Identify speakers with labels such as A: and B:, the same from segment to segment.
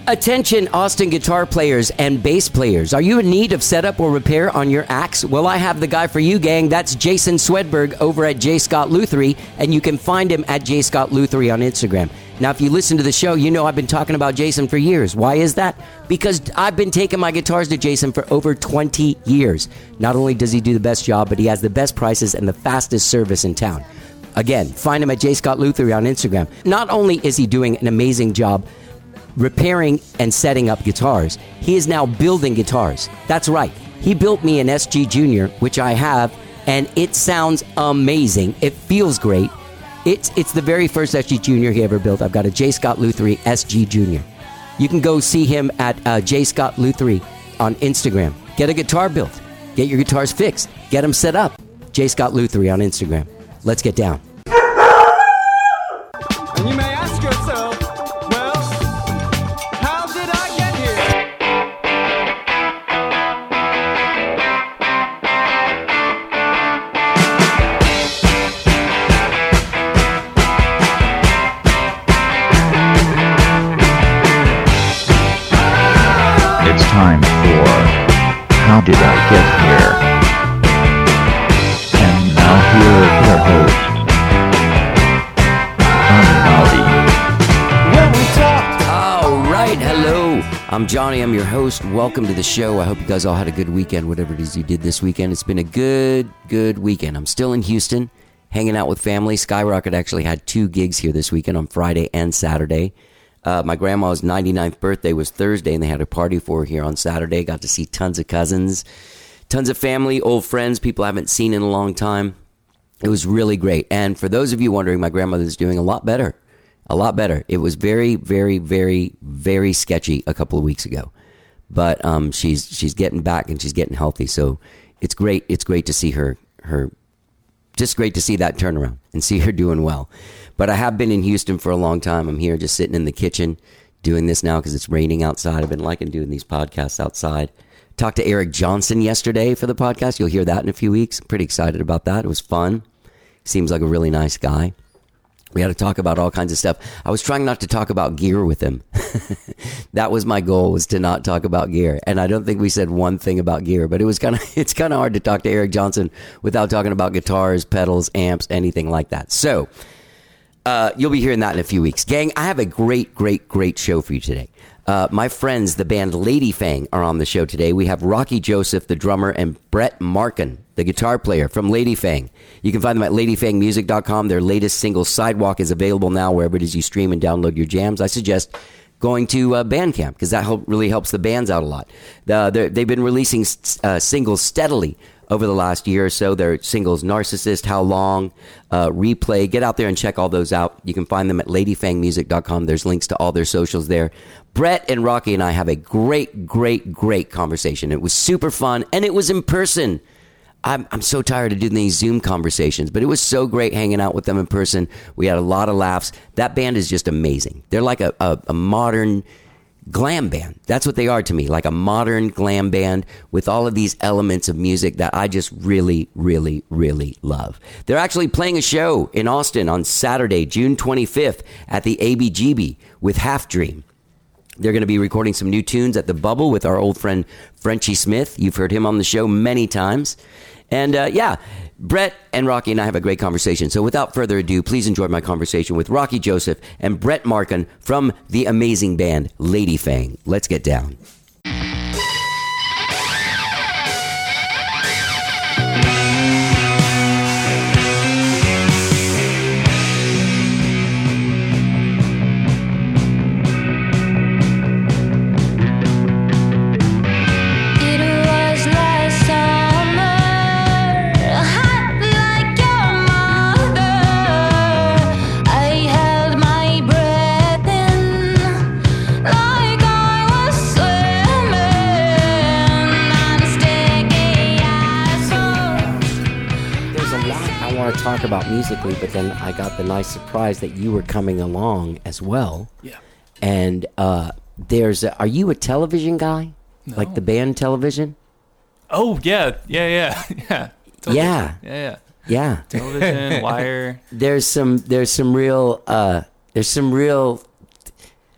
A: Attention Austin guitar players and bass players. Are you in need of setup or repair on your axe? Well, I have the guy for you, gang. That's Jason Swedberg over at J. Scott Luthery, and you can find him at J. Scott Luthery on Instagram. Now, if you listen to the show, you know I've been talking about Jason for years. Why is that? Because I've been taking my guitars to Jason for over 20 years. Not only does he do the best job, but he has the best prices and the fastest service in town. Again, find him at J. Scott Luthery on Instagram. Not only is he doing an amazing job repairing and setting up guitars, he is now building guitars. That's right. He built me an SG Junior, which I have, and it sounds amazing. It feels great. It's the very first SG Junior he ever built. I've got a J. Scott Luthery SG Junior. You can go see him at J. Scott Luthery on Instagram. Get a guitar built. Get your guitars fixed. Get them set up. J. Scott Luthery on Instagram. Let's get down.
B: And you may ask yourself, well, how did I get here?
C: It's time for How Did I Get Here? And now here is your host,
A: All right, hello. I'm Johnny. I'm your host. Welcome to the show. I hope you guys all had a good weekend, whatever it is you did this weekend. It's been a good weekend. I'm still in Houston, hanging out with family. Skyrocket actually had 2 gigs here this weekend on Friday and Saturday. My grandma's 99th birthday was Thursday, and they had a party for her here on Saturday. Got to see tons of cousins, tons of family, old friends, people I haven't seen in a long time. It was really great. And for those of you wondering, my grandmother's doing a lot better. A lot better. It was very, very, very, very sketchy a couple of weeks ago. But she's getting back and she's getting healthy. So it's great. It's great to see her just great to see that turnaround and see her doing well. But I have been in Houston for a long time. I'm here just sitting in the kitchen doing this now because it's raining outside. I've been liking doing these podcasts outside. Talked to Eric Johnson yesterday for the podcast. You'll hear that in a few weeks. I'm pretty excited about that. It was fun. Seems like a really nice guy. We had to talk about all kinds of stuff. I was trying not to talk about gear with him. That was my goal, was to not talk about gear. And I don't think we said one thing about gear, but it's kind of hard to talk to Eric Johnson without talking about guitars, pedals, amps, anything like that. So you'll be hearing that in a few weeks. Gang, I have a great show for you today. My friends, the band Lady Fang, are on the show today. We have Rocky Joseph, the drummer, and Brett Markin, the guitar player from Lady Fang. You can find them at ladyfangmusic.com. Their latest single, Sidewalk, is available now wherever it is you stream and download your jams. I suggest going to Bandcamp because that really helps the bands out a lot. They've been releasing singles steadily over the last year or so. Their singles, Narcissist, How Long, Replay. Get out there and check all those out. You can find them at ladyfangmusic.com. There's links to all their socials there. Brett and Rocky and I have a great conversation. It was super fun, and it was in person. I'm so tired of doing these Zoom conversations, but it was so great hanging out with them in person. We had a lot of laughs. That band is just amazing. They're like a modern glam band. That's what they are to me, like a modern glam band with all of these elements of music that I just really love. They're actually playing a show in Austin on Saturday, June 25th at the ABGB with Half Dream. They're going to be recording some new tunes at the Bubble with our old friend Frenchie Smith. You've heard him on the show many times. And Brett and Rocky and I have a great conversation. So without further ado, please enjoy my conversation with Rocky Joseph and Brett Markin from the amazing band Lady Fang. Let's get down. Talk about musically, but then I got the nice surprise that you were coming along as well.
D: Yeah.
A: And are you a television guy?
D: No.
A: Like the band Television?
D: Oh yeah. Television.
A: Yeah.
D: Television, Wire.
A: There's some real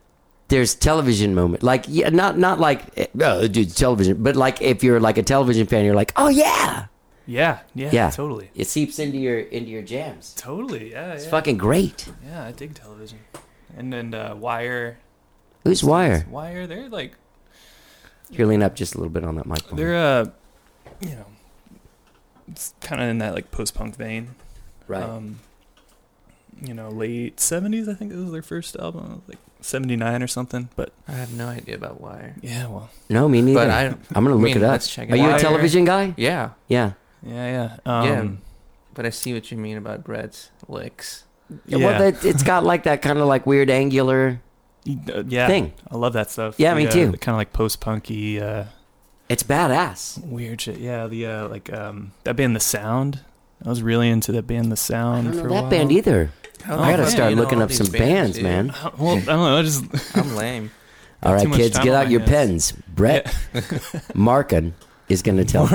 A: there's television moment. Like, yeah, not like, oh, dude, television, but like if you're like a television fan, you're like, oh yeah.
D: Yeah,
A: Yeah.
D: totally.
A: It seeps into your jams.
D: Totally, yeah.
A: It's fucking great.
D: Yeah, I dig television. And Wire.
A: Who's Wire?
D: Wire, they're like,
A: You're leaning up just a little bit on that microphone.
D: they're, you know, it's kind of in that like post-punk vein.
A: Right.
D: You know, late 70s, I think it was their first album, like 79 or something. But
E: I have no idea about Wire.
D: yeah, well,
A: No, me neither.
E: But
A: I'm gonna look it up.
E: Let's check it
A: Are you a
E: out.
A: television guy?
E: Yeah.
A: Yeah.
D: yeah.
E: Yeah. But I see what you mean about Brett's licks.
A: Yeah. Well, it's got like that kind of like weird angular
D: yeah.
A: thing.
D: I love that stuff.
A: Yeah, me too.
D: The kind of like post-punky,
A: It's badass.
D: weird shit. Yeah, the that band, The Sound. I was really into that band, The
A: I
D: Sound.
A: don't
D: for
A: know
D: a
A: that
D: while.
A: band either.
E: Oh,
A: I gotta
E: man,
A: start
E: you know
A: looking
E: all
A: up
E: these
A: some bands,
E: dude.
A: man.
D: Well, I don't know. I just
E: I'm lame.
A: All
D: too
A: right,
D: much
A: kids,
D: time
A: get
D: on
A: out
D: my
A: your
D: hands.
A: pens. Brett Markin is gonna tell.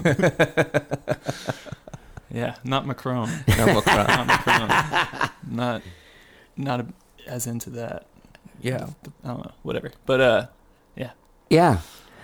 D: yeah, not Macron.
E: No, well, crap.
D: Not Macron. Not as into that.
E: Yeah.
D: I don't know. Whatever. But
A: Yeah.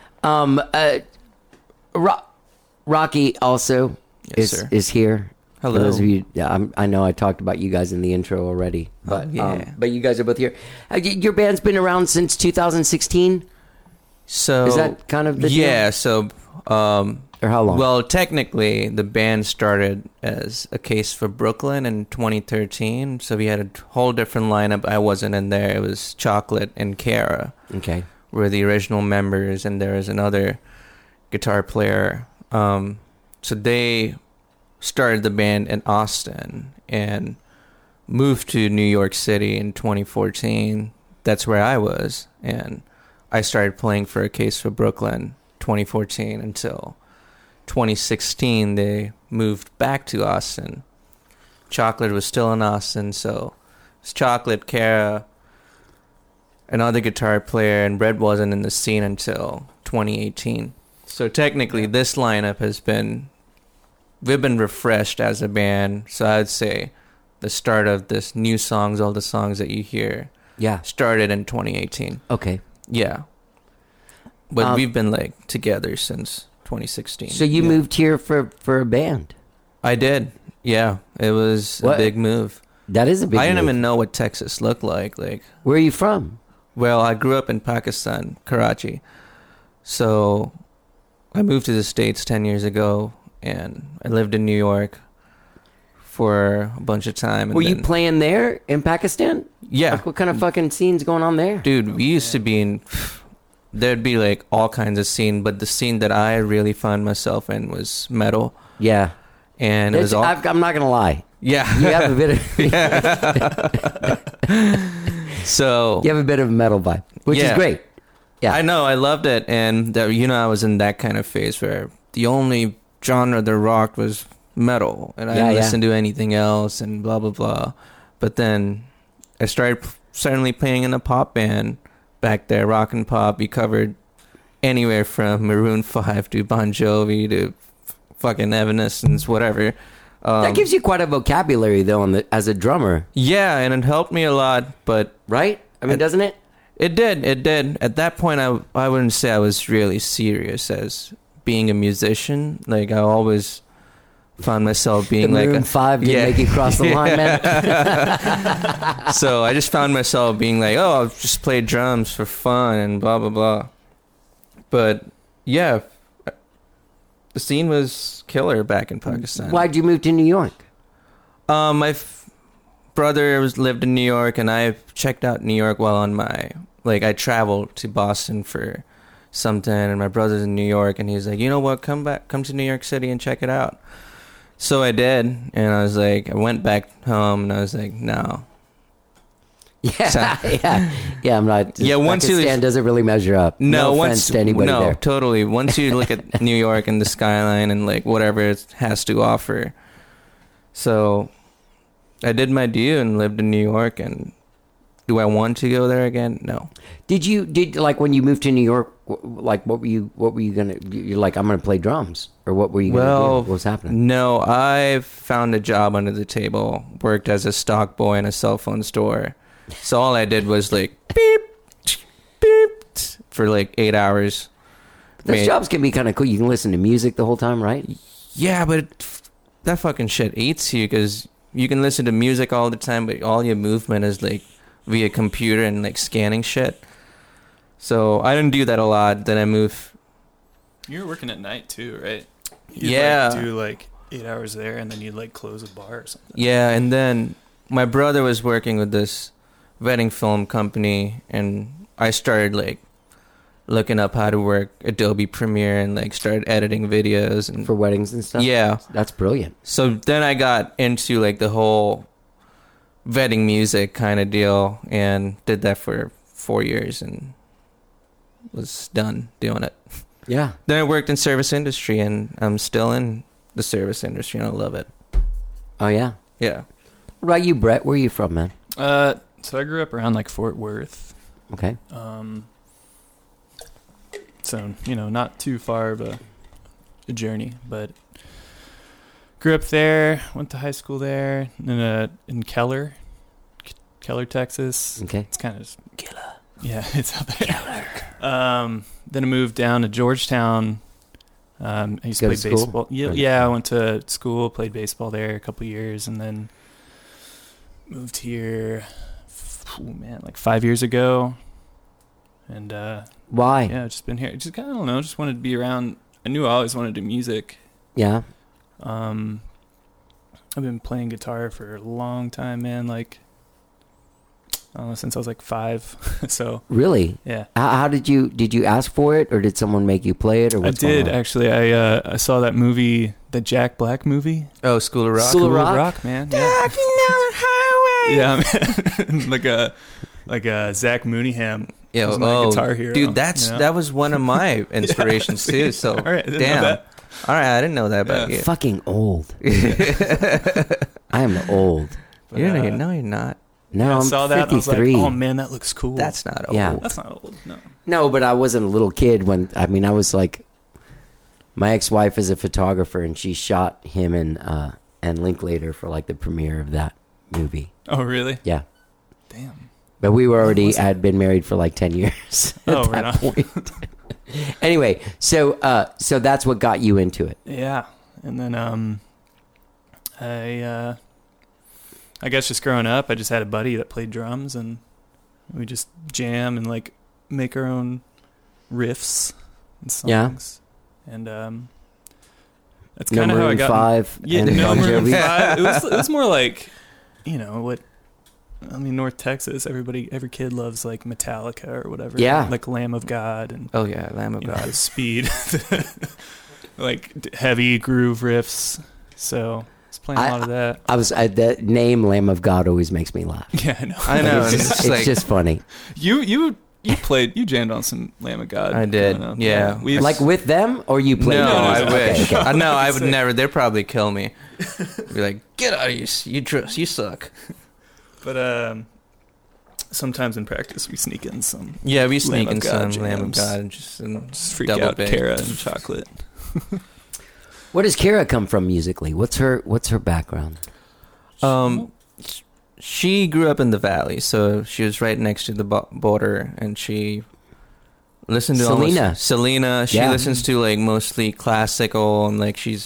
A: Rocky also
E: Yes, sir.
A: is here.
E: Hello.
A: For those of you, I know I talked about you guys in the intro already, but
E: yeah.
A: but you guys are both here. Your band's been around since 2016.
E: So
A: Is that kind of the deal?
E: yeah? So
A: Or how long?
E: well, technically, the band started as A Case for Brooklyn in 2013. So we had a whole different lineup. I wasn't in there. It was Chocolate and Kara
A: Okay.
E: were the original members, and there was another guitar player. So they started the band in Austin and moved to New York City in 2014. That's where I was, and I started playing for A Case for Brooklyn 2014 until 2016 they moved back to Austin. Chocolate was still in Austin, so it's Chocolate, Kara, another guitar player, and Brett wasn't in the scene until 2018. So technically this lineup we've been refreshed as a band, so I'd say the start of this new songs, all the songs that you hear,
A: Yeah.
E: started in 2018.
A: Okay.
E: Yeah. But we've been like together since 2016.
A: So you
E: Yeah.
A: moved here for a band.
E: I did. Yeah. It was
A: What?
E: a big move.
A: That is a big
E: I didn't
A: move.
E: even know what Texas looked like. Like,
A: Where are you from?
E: well, I grew up in Pakistan, Karachi. So I moved to the States 10 years ago, and I lived in New York for a bunch of time. And
A: Were you
E: then-
A: playing there in Pakistan?
E: Yeah.
A: Like, what kind of fucking scenes going on there?
E: Dude, we used to be in... There'd be like all kinds of scene, but the scene that I really found myself in was metal.
A: Yeah.
E: And it was all...
A: I'm not gonna lie.
E: Yeah.
A: You have a bit of
E: So...
A: you have a bit of a metal vibe, which is
E: Yeah.
A: great. Yeah.
E: I know, I loved it, and I was in that kind of phase where the only genre that rocked was metal, and I didn't listen to anything else, and blah blah blah. But then I started suddenly playing in a pop band back there, rock and pop. We covered anywhere from Maroon 5 to Bon Jovi to fucking Evanescence, whatever.
A: That gives you quite a vocabulary, though, as a drummer,
E: Yeah, and it helped me a lot, but
A: right? I mean, doesn't it?
E: It did. At that point, I wouldn't say I was really serious as being a musician. Like, I always found myself being
A: The
E: like
A: Maroon 5 didn't make you cross the line, man.
E: So I just found myself being like, oh, I'll just play drums for fun and blah blah blah. But yeah, the scene was killer back in Pakistan.
A: Why'd you move to New York?
E: My brother lived in New York, and I checked out New York while on I traveled to Boston for something, and my brother's in New York, and he's like, you know what, come to New York City and check it out. So I did, and I went back home, and I was like, no.
A: Yeah. I'm not.
E: Yeah, once you-
A: Pakistan doesn't really measure up. No offense to anybody there.
E: Totally. Once you look at New York and the skyline and like whatever it has to offer. So I did my due and lived in New York, and do I want to go there again? No.
A: Did like when you moved to New York, like what were you gonna? You're like, I'm gonna play drums, or what were you gonna do? What was happening?
E: No, I found a job under the table, worked as a stock boy in a cell phone store. So all I did was like beep, for like 8 hours.
A: Those jobs can be kind of cool. You can listen to music the whole time, right?
E: Yeah, but that fucking shit eats you because you can listen to music all the time, but all your movement is like via computer and like scanning shit. So I didn't do that a lot. Then I moved.
D: You were working at night too, right?
E: Yeah.
D: Like, do like 8 hours there, and then you'd like close a bar or something.
E: Yeah, and then my brother was working with this wedding film company, and I started like looking up how to work Adobe Premiere and like started editing videos and
A: For weddings and stuff?
E: yeah.
A: That's brilliant.
E: So then I got into like the whole wedding music kind of deal and did that for 4 years and was done doing it.
A: Yeah.
E: Then I worked in service industry and I'm still in the service industry and I love it.
A: Oh, yeah.
E: Yeah.
A: What about you, Brett? Where are you from, man?
D: So I grew up around like Fort Worth.
A: Okay.
D: So, not too far of a journey, but grew up there, went to high school there, in Keller, Texas.
A: Okay.
D: It's kind of Keller. Yeah, it's out there. Keller. Then I moved down to Georgetown. I used to
A: Go
D: play
A: to school?
D: baseball. Yeah, I went to school, played baseball there a couple years, and then moved here, like 5 years ago. And
A: Why?
D: yeah, just been here. Just kind of, I don't know, just wanted to be around. I knew I always wanted to do music.
A: Yeah.
D: I've been playing guitar for a long time, man. Like, I don't know, since I was like 5. So
A: Really?
D: yeah,
A: How did you ask for it, or did someone make you play it, or
D: I
A: what's going
D: did
A: on?
D: actually. I saw that movie, the Jack Black movie.
E: Oh, School of Rock.
A: School of Rock?
D: Man. Yeah, man. like a Zach Mooneyham.
E: Yeah,
D: was my guitar hero.
E: Dude, that was one of my inspirations too. So
D: All right, I didn't know
E: damn.
D: that.
E: All right, I didn't know that about you.
A: Fucking old. I am old.
D: But,
E: No, you're not.
A: No,
D: I
A: I'm
D: saw that.
A: 53.
D: I was like, oh man, that looks cool.
E: That's not old.
A: Yeah.
D: That's not old. No.
A: No, but I wasn't a little kid when. I mean, I was like, my ex-wife is a photographer, and she shot him and Linklater for like the premiere of that movie.
D: Oh really?
A: Yeah,
D: Damn.
A: but we were already
D: was it?
A: had been married for like 10 years at
D: Oh, right
A: that
D: on.
A: point. Anyway, so that's what got you into it.
D: Yeah, and then I guess just growing up, I just had a buddy that played drums, and we just jam and like make our own riffs and songs.
A: Yeah.
D: And that's
A: No
D: kind of how I
A: Maroon
D: got.
A: 5
D: Yeah,
A: and
D: no
A: Bon
D: Maroon
A: Jovi.
D: 5. It was more like, North Texas. Every kid loves like Metallica or whatever.
A: Yeah.
D: like Lamb of God and
E: Oh yeah, Lamb of
D: you know,
E: God.
D: the speed, like heavy groove riffs. So I was playing a lot of that.
A: The name Lamb of God always makes me laugh.
D: Yeah, I know.
E: I know.
A: It's,
E: It's
A: just,
E: just like
A: just funny.
D: You jammed on some Lamb of God.
E: I did,
D: don't know.
E: yeah.
D: We've-
A: Like with them, or you played
E: no,
A: them?
E: I
A: Okay,
E: wish.
A: okay.
E: No, I would
D: Sick.
E: never. They'd probably kill me. Be like, get out of here! You suck.
D: but sometimes in practice we sneak in some.
E: Yeah, we sneak
D: Lamb
E: in
D: of God
E: some Lamb of
D: jams.
E: God and just
D: Freak
E: double
D: out
E: bake.
D: Kara and chocolate.
A: Where does Kara come from musically? What's her background?
E: She grew up in the valley, so she was right next to the border, and she listened to Selena. She
A: Yeah.
E: listens to like mostly classical, and like she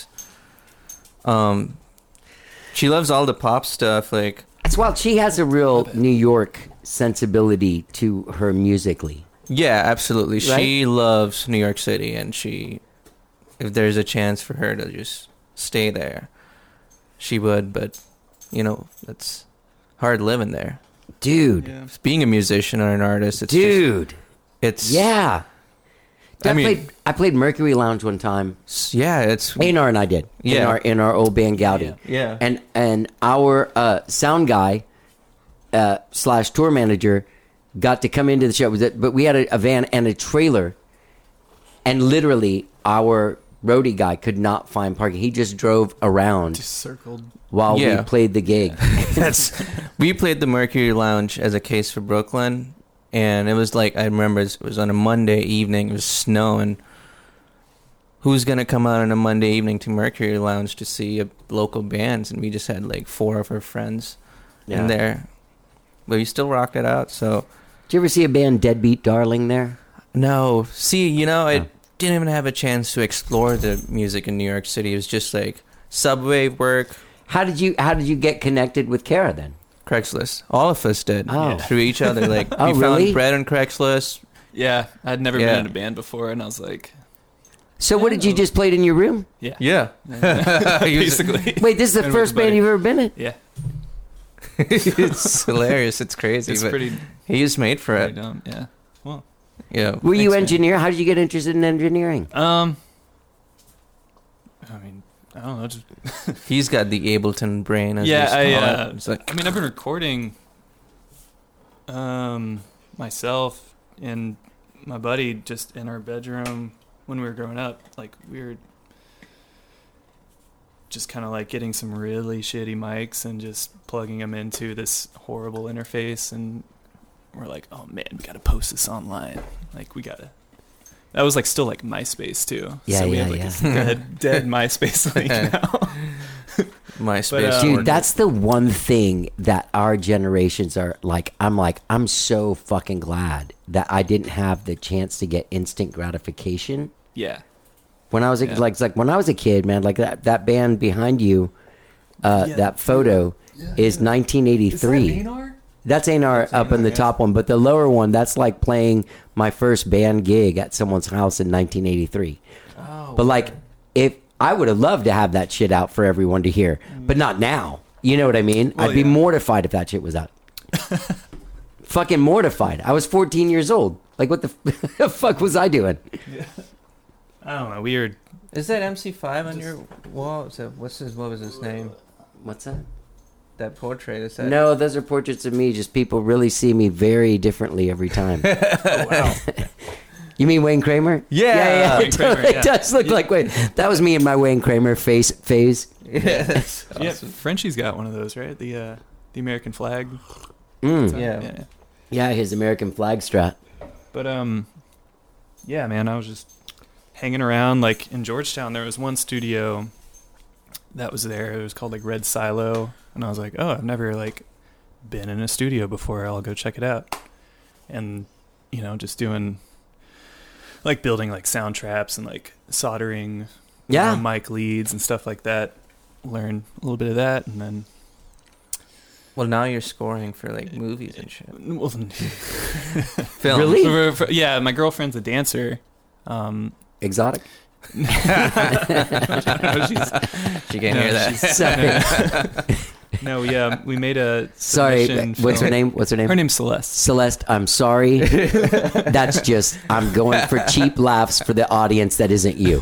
E: loves all the pop stuff. Like
A: It's wild. She has a real New York sensibility to her musically.
E: yeah, absolutely.
A: Right?
E: She loves New York City, and if there's a chance for her to just stay there, she would. But it's hard living there.
A: Dude.
D: Yeah.
E: Being a musician or an artist, it's
A: Dude.
E: it's
A: Yeah.
E: I mean-
A: I played Mercury Lounge one time.
E: it's
A: A&R and I did.
E: Yeah.
A: In our old band Gaudi.
E: yeah.
A: And our sound guy / tour manager got to come into the show. But we had a van and a trailer, and literally our roadie guy could not find parking. He just drove around
D: Just circled.
A: while
E: Yeah.
A: we played the gig.
E: We played the Mercury Lounge as a case for Brooklyn, and it was like, I remember it was on a Monday evening. It was snowing. Who's gonna come out on a Monday evening to Mercury Lounge to see local bands? And we just had like 4 of our friends in there, but we still rocked it out. So
A: Did you ever see a band Deadbeat Darling there?
E: No. See, you know, I
A: Oh.
E: didn't even have a chance to explore the music in New York City. It was just like subway work,
A: How did you get connected with Kara then?
E: Craigslist. All of us did.
A: Oh.
E: Through each other. Like,
A: Oh,
E: we
A: really?
E: found Brett on Craigslist.
D: Yeah, I'd never
E: Yeah.
D: been in a band before, and I was like,
A: So what did you just play it in your room?
D: yeah,
E: Yeah.
D: basically.
A: Wait, this is the
D: And with
A: first
D: a buddy.
A: band you've ever been in?
D: Yeah,
E: It's hilarious. It's crazy.
D: it's
E: but
D: pretty
E: he was made for
D: pretty
E: it.
D: dumb. Yeah. Well,
E: Yeah.
A: Were you
D: Thanks, man.
A: engineer? How did you get interested in engineering?
D: I mean, I don't know. Just
E: He's got the Ableton brain. As
D: yeah,
E: we call it. It's like,
D: I mean, I've been recording, myself and my buddy just in our bedroom when we were growing up. Like, we were just kind of like getting some really shitty mics and just plugging them into this horrible interface, and we're like, oh man, we gotta post this online. Like, we gotta. That was like still like MySpace too.
A: Yeah,
D: so we
A: yeah,
D: have like
A: yeah.
D: this dead MySpace link now.
E: MySpace.
D: But,
A: Dude, that's the one thing that our generations are like. I'm so fucking glad that I didn't have the chance to get instant gratification
D: Yeah.
A: when I was a,
D: Yeah.
A: like when I was a kid, man. Like that band behind you, that photo is 1983. That's A&R up in the top one, but the lower one, that's like playing my first band gig at someone's house in 1983. But like, if I would have loved to have that shit out for everyone to hear, but not now. You know what I mean?
D: Well,
A: I'd be
D: yeah.
A: mortified if that shit was out. Fucking mortified. I was 14 years old. Like, what the fuck was I doing?
D: I don't know. Weird.
E: Is that MC5 on your wall? Is that, what was his name?
A: What's that?
E: That portrait. Is that?
A: No, those are portraits of me. Just people really see me very differently every time.
D: Wow.
A: You mean Wayne Kramer?
E: Yeah.
D: Wayne
A: It,
D: Kramer,
A: totally
D: yeah.
A: does look like Wayne. That was me in my Wayne Kramer phase.
E: Yeah. That's
D: Yeah,
E: awesome.
D: Frenchie's got one of those, right? The American flag.
A: Mm.
E: Yeah.
A: Yeah, his American flag strut.
D: But yeah, man, I was just hanging around. Like in Georgetown, there was one studio that was there. It was called like Red Silo, and I was like, oh, I've never like been in a studio before. I'll go check it out. And you know, just doing like building like sound traps and like soldering
A: Yeah.
D: mic leads and stuff like that. Learn a little bit of that, and then
E: Well, now you're scoring for like movies and shit.
D: well,
E: Film.
A: Really?
D: yeah, my girlfriend's a dancer.
A: Exotic.
E: She can't hear that.
A: Sorry.
D: No, we made a
A: Sorry.
D: submission
A: What's her
D: film.
A: name? What's her name?
D: Her name's Celeste.
A: Celeste. I'm sorry. That's just, I'm going for cheap laughs for the audience that isn't you.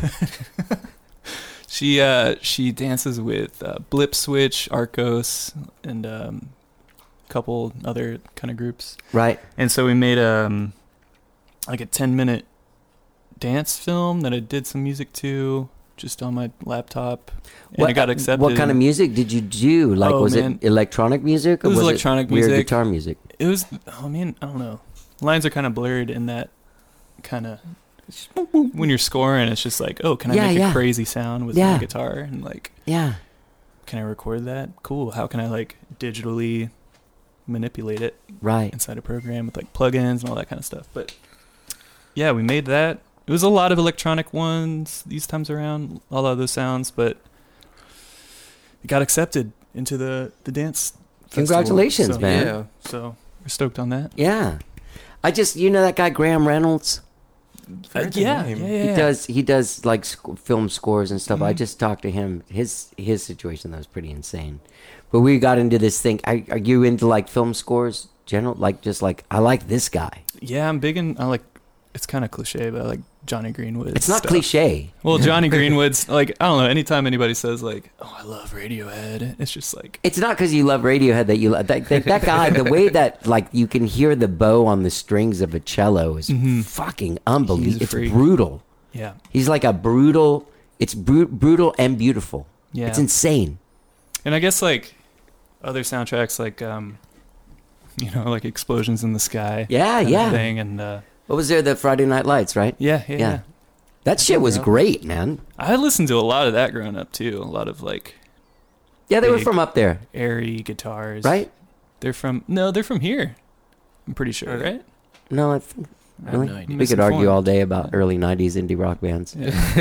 D: She dances with Blip Switch, Arcos, and a couple other kind of groups.
A: Right.
D: And so we made like a 10-minute dance film that I did some music to, just on my laptop, and it got accepted.
A: What kind of music did you do? Like,
D: Oh,
A: was
D: man.
A: it electronic music? Or
D: It was electronic
A: weird
D: music.
A: guitar music?
D: It was. Oh man, I don't know. Lines are kind of blurred in that kind of. When you're scoring, it's just like, oh, can I
A: Yeah,
D: make
A: yeah.
D: a crazy sound with
A: Yeah.
D: my guitar? And like,
A: Yeah.
D: can I record that? Cool. How can I like digitally manipulate it
A: Right.
D: inside a program with like plugins and all that kind of stuff? But yeah, we made that. It was a lot of electronic ones these times around, a lot of those sounds, but it got accepted into the dance festival.
A: Congratulations,
D: So-
A: man.
E: Yeah.
D: So we're stoked on that.
A: Yeah. I just, you know that guy Graham Reynolds?
D: Yeah.
A: He does like film scores and stuff. I
D: Mhm.
A: just talked to him. His situation though was pretty insane. But we got into this thing. Are you into like film scores? General, like just like I like this guy.
D: Yeah, I'm big in. I like. It's kind of cliche, but I like Johnny Greenwood.
A: It's not
D: stuff.
A: cliche.
D: Well, Johnny Greenwood's like, I don't know. Anytime anybody says like, "Oh, I love Radiohead," it's just like,
A: It's not because you love Radiohead that you love that guy. The way that like you can hear the bow on the strings of a cello is
D: Mhm.
A: fucking unbelievable.
D: He's a
A: It's
D: freak.
A: brutal.
D: yeah,
A: He's like a brutal. It's brutal and beautiful.
D: yeah.
A: It's insane.
D: And I guess like other soundtracks, like you know, like Explosions in the Sky.
A: Yeah,
D: kind of
A: yeah.
D: Thing and
A: What was there? The Friday Night Lights, right?
D: yeah.
A: Yeah. That shit was great, man.
D: I listened to a lot of that growing up too. A lot of like
A: Yeah, they were
D: Big.
A: from up there,
D: airy guitars.
A: right?
D: They're from here. I'm pretty sure, right?
A: No,
D: I have
A: Really?
D: no idea.
A: We could argue all
D: Misinformed.
A: day about early '90s indie rock bands.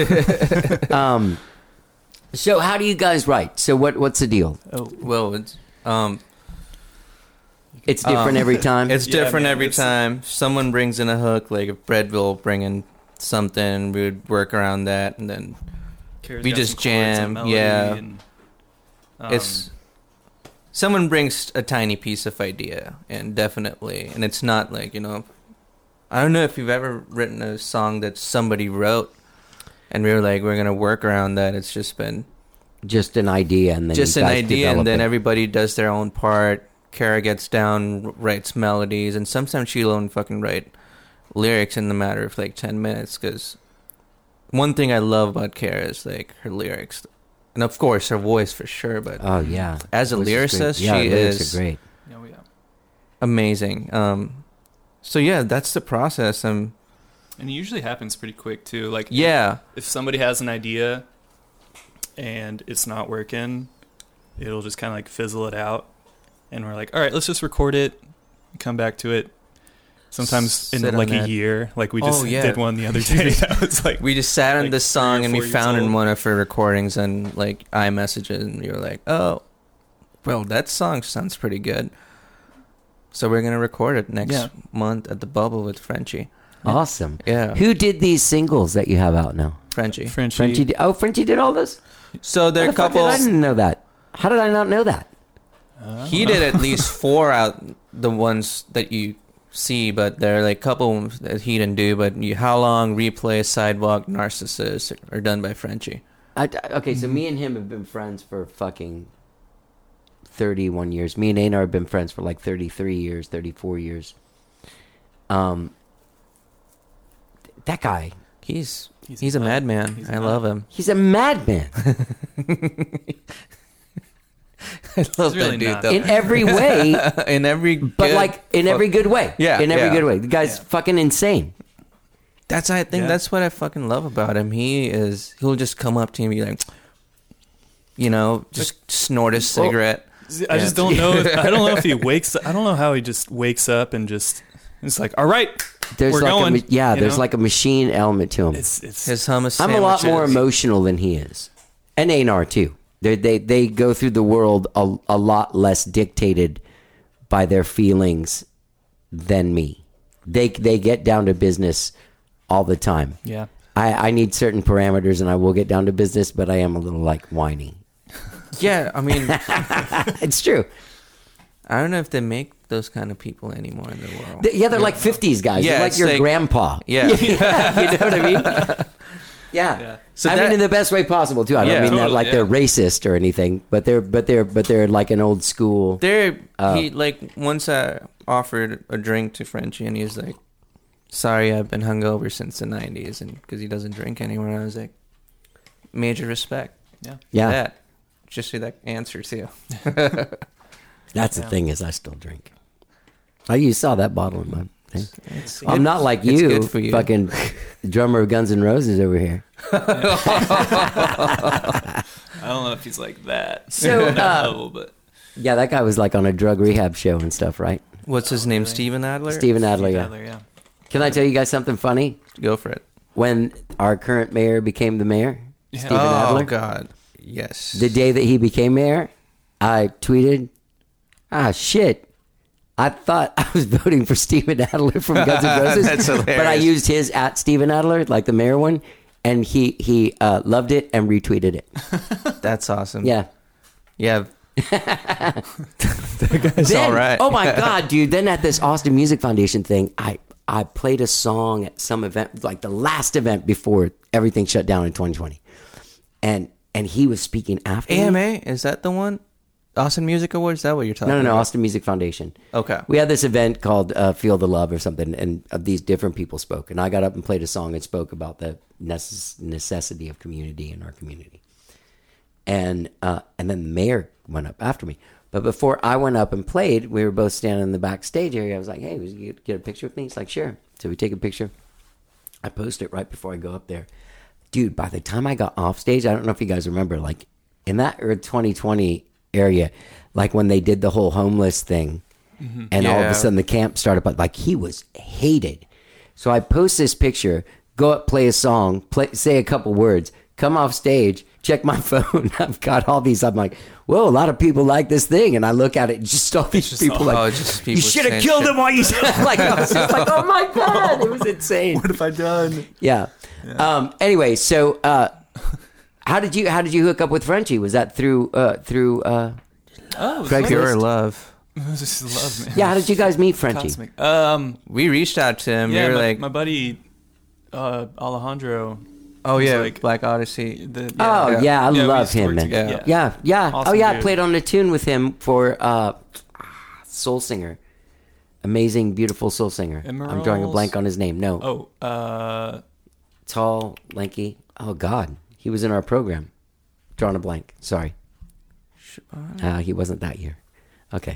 A: So how do you guys write? So what's the deal?
D: Oh,
E: Well,
A: It's different every time.
E: it's
D: Yeah,
E: different
D: man,
E: every
D: it's-
E: time. Someone brings in a hook, like if Brett will bring in something, we would work around that, and then
D: Kara's
E: We
D: got
E: just
D: some chords and
E: jam,
D: melody
E: yeah.
D: and,
E: it's someone brings a tiny piece of idea, and definitely, and it's not like, I don't know if you've ever written a song that somebody wrote, and we were like, we're gonna work around that. It's just been
A: Just an idea, and then
E: just
A: you
E: an
A: guys
E: idea, and
A: develop
E: then
A: it.
E: everybody does their own part. Kara gets down, writes melodies, and sometimes she'll even fucking write lyrics in the matter of like 10 minutes. Because one thing I love about Kara is like her lyrics, and of course her voice for sure. But
A: Oh yeah,
E: as a
A: Voice is great.
E: lyricist,
A: yeah,
E: she
A: lyrics
E: is
A: are great.
D: yeah.
E: amazing. So yeah, that's the process.
D: And it usually happens pretty quick too. Like
E: Yeah,
D: if somebody has an idea and it's not working, it'll just kind of like fizzle it out, and we're like, all right, let's just record it, come back to it. Sometimes
E: Sit
D: in
E: on
D: like
E: that.
D: a year, like we just
E: Oh, yeah.
D: did one the other day. That was like
E: we just sat on
D: Like
E: this
D: 3 or
E: song and we
D: 4 years
E: found in
D: old.
E: one of her recordings and like iMessages, and we were like, oh, well, that song sounds pretty good. So we're gonna record it next
D: Yeah.
E: month at the Bubble with Frenchie.
A: Awesome.
E: Yeah,
A: Who did these singles that you have out now?
E: Frenchie.
D: Frenchie.
A: Frenchie. Frenchie did all this.
E: So there are
A: How the fuck
E: couple.
A: I didn't know that. How did I not know that?
E: He did at least 4 out the ones that you see, but there are like couple that he didn't do. But How Long, Replay, Sidewalk, Narcissist are done by Frenchie.
A: Okay, so me and him have been friends for fucking 31 years. Me and Einar have been friends for like 33 years, 34 years. That guy,
E: He's
D: He's
E: a
D: a nut.
E: madman.
D: He's a
E: I
D: nut.
E: love him.
A: he's a madman
E: I love
D: really
E: that dude
D: not.
E: though.
A: in every way,
E: In every
A: but
E: good-
A: like in every good way.
E: Yeah,
A: in every
E: yeah.
A: good way. The guy's fucking insane.
E: That's I think
D: Yeah.
E: that's what I fucking love about him. He'll just come up to me and be like, just snort a cigarette.
D: I just don't know. I don't know if he wakes. I don't know how he just wakes up and just. It's like, all right,
A: There's
D: we're
A: like
D: going.
A: there's like a machine element to him.
D: It's
E: His hummus.
A: I'm a lot more
E: sandwiches.
A: emotional than he is, and Einar too. They go through the world a lot less dictated by their feelings than me. They get down to business all the time.
D: yeah.
A: I need certain parameters, and I will get down to business, but I am a little like whiny.
E: Yeah, I mean,
A: It's true.
E: I don't know if they make those kind of people anymore in the world.
A: Yeah, they're like 50s guys.
E: Yeah,
A: they're like
E: it's
A: your
E: like-
A: grandpa.
E: Yeah.
A: You know what I mean? Yeah.
D: Yeah.
E: So
A: I
E: that-
A: mean in the best way possible too. I don't
E: Yeah.
A: mean that
D: Totally,
A: like
D: yeah.
A: they're racist or anything, but they're like an old school.
E: He like once I offered a drink to Frenchie and he's like, "Sorry, I've been hungover since the '90s," and because he doesn't drink anymore. And I was like, "Major respect."
A: Yeah.
E: That just see that answer too.
A: That's the thing is I still drink. Oh, you saw that bottle in my thing.
E: It's
A: I'm not like
E: it's
A: you,
E: good for you.
A: fucking drummer of Guns N' Roses over here.
D: I don't know if he's like that.
A: So,
D: no, but
A: Yeah, that guy was like on a drug rehab show and stuff, right?
E: What's his name?
D: really?
E: Steven Adler.
A: Steven Adler, yeah.
D: yeah.
A: Can I tell you guys something funny?
E: Go for it.
A: When our current mayor became the mayor,
D: Yeah.
A: Steven
E: Oh
A: Adler,
E: God, yes.
A: the day that he became mayor, I tweeted, shit. I thought I was voting for Steven Adler from Guns N' Roses,
E: That's
A: but I
E: hilarious.
A: used his at Steven Adler, like the mayor one, and he loved it and retweeted it.
E: That's awesome.
A: Yeah.
E: Yeah. It's
A: Then,
E: all right.
A: Oh my God, dude. Then at this Austin Music Foundation thing, I played a song at some event, like the last event before everything shut down in 2020. And he was speaking after me.
E: AMA, is that the one? Austin Music Awards? Is that what you're talking
A: No,
E: about?
A: Austin Music Foundation.
E: Okay.
A: We had this event called Feel the Love or something, and these different people spoke. And I got up and played a song and spoke about the necessity of community in our community. And then the mayor went up after me. But before I went up and played, we were both standing in the backstage area. I was like, hey, would you get a picture with me? He's like, sure. So we take a picture. I post it right before I go up there. Dude, by the time I got off stage, I don't know if you guys remember, like in that 2020 area, like when they did the whole homeless thing, and all of
E: Yeah.
A: a sudden the camp started, but like he was hated So I post this picture, go up, play a song, say a couple words, come off stage, check my phone. I've got all these. I'm like, whoa, a lot of people like this thing. And I look at it, just all these people
E: just
A: you
E: people
A: should have
E: saying
A: killed
E: shit.
A: him while you said like, I was just like, oh my God, it was insane.
D: What have I done?
A: Yeah. Anyway, so how did you hook up with Frenchie? Was that through
D: Oh,
A: Craigslist?
E: Pure love.
D: it was just love, man.
A: Yeah, how did you guys meet Frenchie?
D: Cosmic.
E: We reached out to him.
D: Yeah,
E: we were
D: my,
E: like,
D: my buddy Alejandro.
E: oh
D: was
E: yeah,
D: like-
E: Black Odyssey.
A: Oh yeah, I
D: we
A: love
D: used to
A: him,
D: work
A: man.
D: together.
A: Yeah.
D: Awesome
A: Oh yeah, I
D: dude.
A: played on a tune with him for Soul Singer. Amazing, beautiful Soul Singer. I'm drawing a
D: Emeralds?
A: blank on his name. No.
D: Oh,
A: Tall, lanky. Oh God, he was in our program. Drawing a blank. Sorry. He wasn't that year. Okay.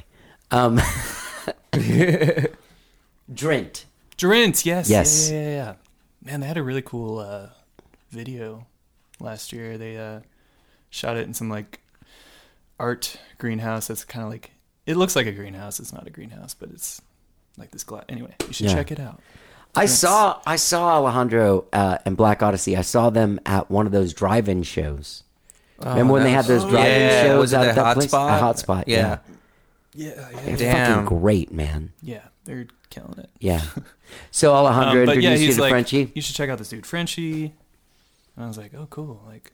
A: Drint.
D: Drint, yes.
A: Yes.
D: Yeah. Man, they had a really cool video last year. They shot it in some like art greenhouse that's kind of like, it looks like a greenhouse. It's not a greenhouse, but it's like this glass. Anyway, you should
A: Yeah.
D: check it out.
A: I saw Alejandro and Black Odyssey. I saw them at one of those drive-in shows. Remember when they had those drive-in
E: yeah.
A: shows
E: Was it
A: at
E: at
A: that place?
E: Hotspot?
A: At Hotspot.
E: Yeah.
D: Yeah.
A: They're
E: Damn.
A: fucking great, man.
D: Yeah, they're killing it.
A: Yeah. So Alejandro
D: But yeah,
A: introduced you
D: he's
A: to
D: like,
A: Frenchie.
D: you should check out this dude, Frenchie. And I was like, oh, cool. Like,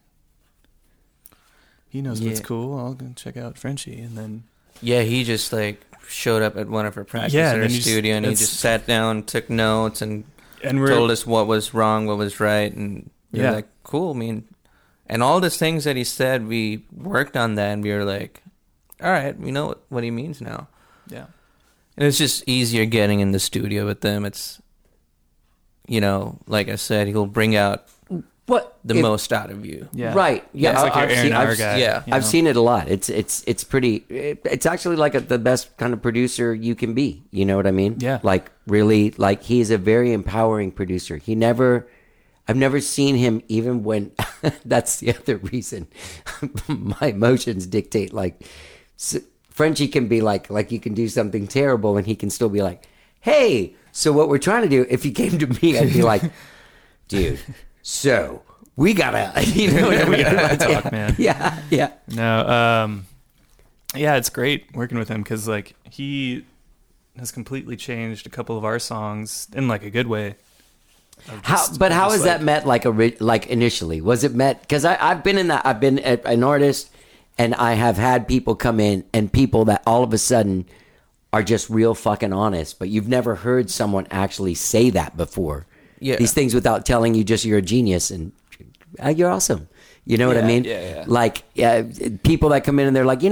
D: he knows what's
E: Yeah.
D: cool. I'll go check out Frenchie. And then,
E: Yeah, he just like showed up at one of our practices
D: Yeah,
E: in
D: and
E: our
D: then you just-
E: studio, and he
D: it's-
E: just sat down, took notes, and
D: we're
E: told us what was wrong, what was right, and we were
D: Yeah.
E: like, cool. I mean, and all the things that he said, we worked on that, and we were like, all right, we know what he means now.
D: yeah.
E: And it's just easier getting in the studio with them. It's, you know, like I said, he'll bring out
A: What
E: the
A: if-
E: most out of you.
D: Yeah.
A: Right. Yeah.
D: It's like your
A: I've
D: Aaron
A: seen-
D: R
A: I've-
D: guy.
E: yeah,
D: you
A: I've
D: know?
A: seen it a lot. It's pretty. It's actually like the best kind of producer you can be. You know what I mean?
D: Yeah.
A: Like really, like he's a very empowering producer. I've never seen him even when. That's the other reason. My emotions dictate. Like Frenchie can be like you can do something terrible and he can still be like, hey. So what we're trying to do? If he came to me, I'd be like, dude. So we gotta. You know what I mean?
D: We gotta
A: Like,
D: talk, man.
A: Yeah. Yeah.
D: No, yeah, it's great working with him because like he has completely changed a couple of our songs in like a good way.
A: How is that met like initially? Was it met? Because I've been in that. I've been an artist, and I have had people come in and people that all of a sudden are just real fucking honest, but you've never heard someone actually say that before.
E: Yeah.
A: These things without telling you just you're a genius and you're awesome. You know what I
E: Yeah,
A: mean?
E: yeah.
A: Like people that come in and they're like,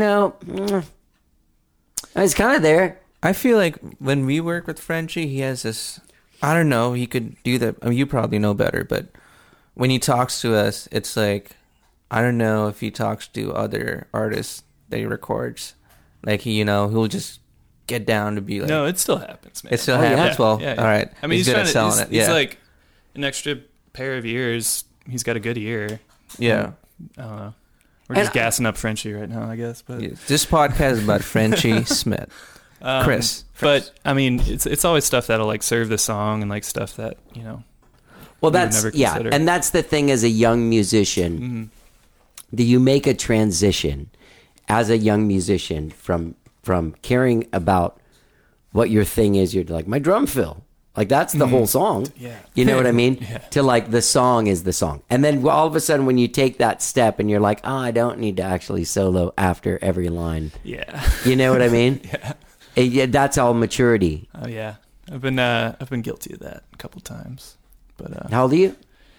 A: it's kind of there.
E: I feel like when we work with Frenchie, he has this, I don't know, he could do that. I mean, you probably know better, but when he talks to us, it's like, I don't know if he talks to other artists that he records. Like, he'll just get down to be like,
D: No, it still happens, man.
E: it still
A: Oh, yeah.
E: happens. Well,
D: Yeah.
E: all right.
D: I mean, he's
E: good
D: trying
E: at selling
D: to,
E: it.
D: he's
E: Yeah.
D: like an extra pair of ears. He's got a good ear.
E: yeah.
D: I don't know. We're
A: And
D: just gassing up Frenchie right now, I guess. But
E: Yeah. This podcast is about Frenchie Smith. Chris.
D: But I mean, it's always stuff that'll like serve the song and like stuff that
A: Well,
D: would
A: that's
D: never
A: yeah,
D: consider.
A: and that's the thing as a young musician.
D: Mm-hmm.
A: Do you make a transition as a young musician from caring about what your thing is? You're like my drum fill, like that's the whole song.
D: Yeah.
A: You know what I mean?
D: Yeah.
A: To like the song is the song, and then all of a sudden when you take that step and you're like, oh, I don't need to actually solo after every line.
D: Yeah.
A: You know what I mean?
D: Yeah.
A: Yeah, that's all maturity.
D: Oh yeah. I've been guilty of that a couple times. But
A: How old are you?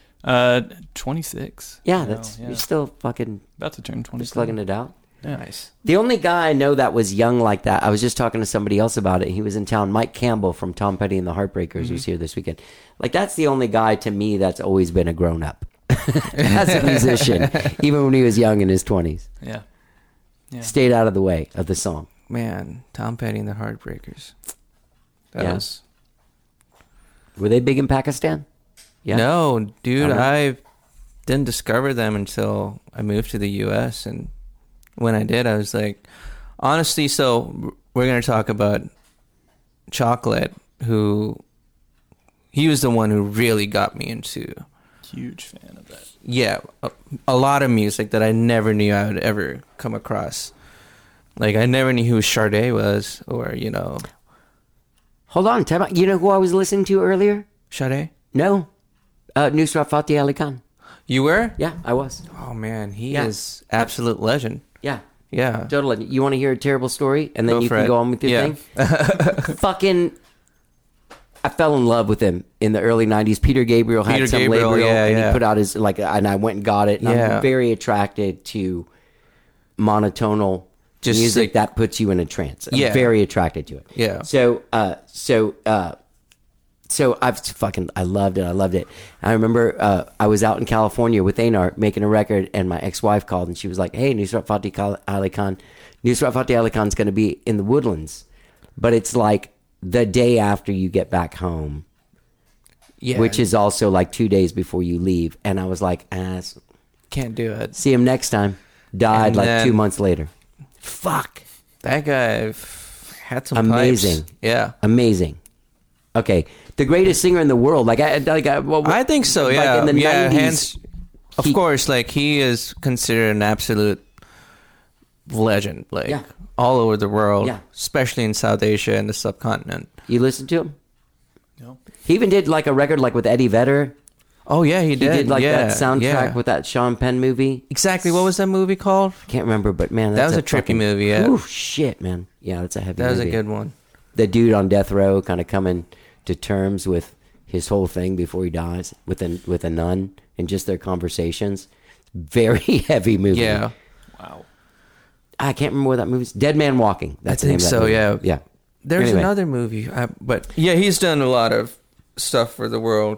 D: 26.
A: Yeah,
D: now,
A: that's you're still fucking
D: about to turn 20.
A: just slugging it out.
D: Yeah.
E: Nice.
A: The only guy I know that was young like that, I was just talking to somebody else about it. He was in town. Mike Campbell from Tom Petty and the Heartbreakers was here this weekend. Like, that's the only guy to me that's always been a grown up as a musician, even when he was young in his 20s.
D: Yeah. Yeah.
A: Stayed out of the way of the song.
E: Man, Tom Petty and the Heartbreakers. That
A: Yeah.
E: was...
A: Were they big in Pakistan? Yeah.
E: No, dude,
A: Ever?
E: I didn't discover them until I moved to the U.S. And when I did, I was like, honestly, so we're going to talk about Chocolate, who he was the one who really got me into
D: Huge fan of that.
E: a lot of music that I never knew I would ever come across. Like I never knew who Sade was, or
A: Hold on, time out. You know who I was listening to earlier?
E: Sade.
A: No. Nusrat Fateh Ali Khan.
E: You were?
A: Yeah, I was.
E: Oh man, he
A: Yeah.
E: is absolute legend.
A: Yeah.
E: Yeah.
A: Totally. You want to hear a terrible story, and then
E: Go
A: you
E: for
A: can
E: it.
A: go on with your
E: Yeah.
A: thing? Fucking, I fell in love with him in the early 90s. Peter Gabriel had
E: Peter
A: some
E: Gabriel,
A: label,
E: yeah,
A: and
E: yeah.
A: he put out his, and I went and got it. And
E: Yeah.
A: I'm very attracted to monotonal
E: Just
A: music
E: like-
A: that puts you in a trance. I'm
E: Yeah.
A: very attracted to it.
E: Yeah.
A: So I loved it. I loved it. I remember I was out in California with Einar making a record, and my ex-wife called, and she was like, "Hey, Nusrat Fateh Ali Khan. Nusrat Fateh Ali Khan's going to be in the Woodlands, but it's like the day after you get back home,
E: Yeah.
A: which is also like 2 days before you leave." And I was like,
E: can't do it.
A: "See him next time." Died
E: And
A: like
E: then-
A: 2 months later. Fuck.
E: That guy had some
A: Amazing.
E: pipes. Yeah.
A: Amazing. Okay, the greatest singer in the world.
E: I think so.
A: like
E: Yeah.
A: in the
E: yeah.
A: 90s,
E: Of
A: he-
E: course, like he is considered an absolute legend. Like
A: Yeah.
E: all over the world,
A: Yeah.
E: especially in South Asia and the subcontinent.
A: You listen to him?
D: No.
A: He even did like a record like with Eddie Vedder.
E: Oh yeah, he
A: He
E: did.
A: did like
E: yeah.
A: that soundtrack
E: yeah.
A: with that Sean Penn movie.
E: Exactly. What was that movie called?
A: Can't remember, but man,
E: That
A: that's
E: was a trippy movie, yeah.
A: Ooh, shit, man. Yeah, that's a heavy
E: That was
A: movie.
E: a good one.
A: The dude on death row kind of coming to terms with his whole thing before he dies with a nun and just their conversations. Very heavy movie.
E: Yeah.
D: Wow.
A: I can't remember what that movie's. Dead Man Walking. That's
E: I
A: the name
E: think
A: of that
E: so,
A: movie.
E: yeah.
A: Yeah.
E: There's
A: Anyway.
E: another movie, but yeah, he's done a lot of stuff for the world.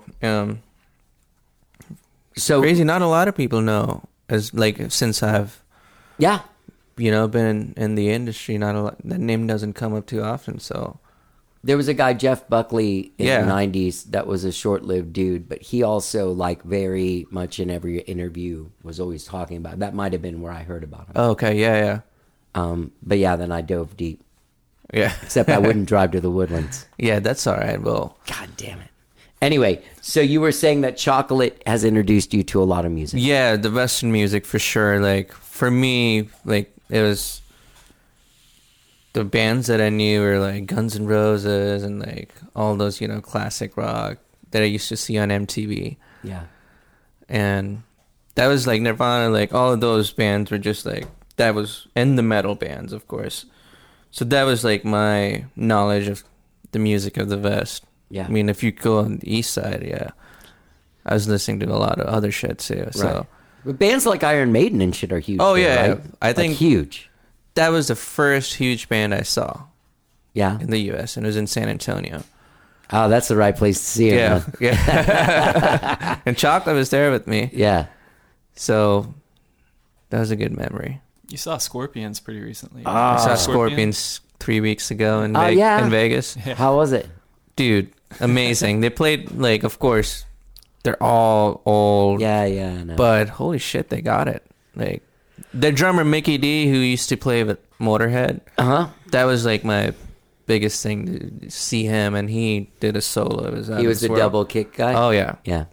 A: So
E: Crazy, not a lot of people know. As like since I've
A: yeah,
E: been in the industry, not a lot. That name doesn't come up too often. So
A: there was a guy, Jeff Buckley, in
E: Yeah.
A: the 90s that was a short-lived dude, but he also, like, very much in every interview was always talking about. That might have been where I heard about him.
E: okay, yeah,
A: But yeah, then I dove deep.
E: yeah.
A: Except I wouldn't drive to the Woodlands.
E: Yeah, that's all right. Well,
A: God damn it. Anyway, so you were saying that chocolate has introduced you to a lot of music.
E: yeah, the Western music for sure. Like for me, like it was the bands that I knew were like Guns N' Roses and like all those classic rock that I used to see on MTV,
A: Yeah.
E: and that was like Nirvana. Like all of those bands were just like that was, and the metal bands, of course. So that was like my knowledge of the music of the West.
A: Yeah.
E: I mean, if you go on the East Side, yeah, I was listening to a lot of other shit too. So.
A: Right. But bands like Iron Maiden and shit are huge.
E: Oh,
A: there,
E: yeah,
A: right?
E: I think-
A: Like, huge.
E: That was the first huge band I saw
A: Yeah.
E: in the U.S., and it was in San Antonio.
A: Oh, that's the right place to see it.
E: Yeah,
A: man.
E: yeah. And Chocolate was there with me,
A: Yeah.
E: so that was a good memory.
D: You saw Scorpions pretty recently.
E: I saw
D: Scorpion?
E: Scorpions 3 weeks ago in,
A: Oh, yeah.
E: in Vegas.
A: How was it?
E: Dude, amazing. They played, like, of course, they're all old,
A: Yeah, I know.
E: but holy shit, they got it. Like, the drummer Mickey D, who used to play with Motorhead,
A: Uh-huh.
E: that was like my biggest thing to see him, and he did a solo. It was out
A: He
E: of
A: was
E: this
A: the
E: world.
A: double kick guy?
E: Oh yeah,
A: Yeah.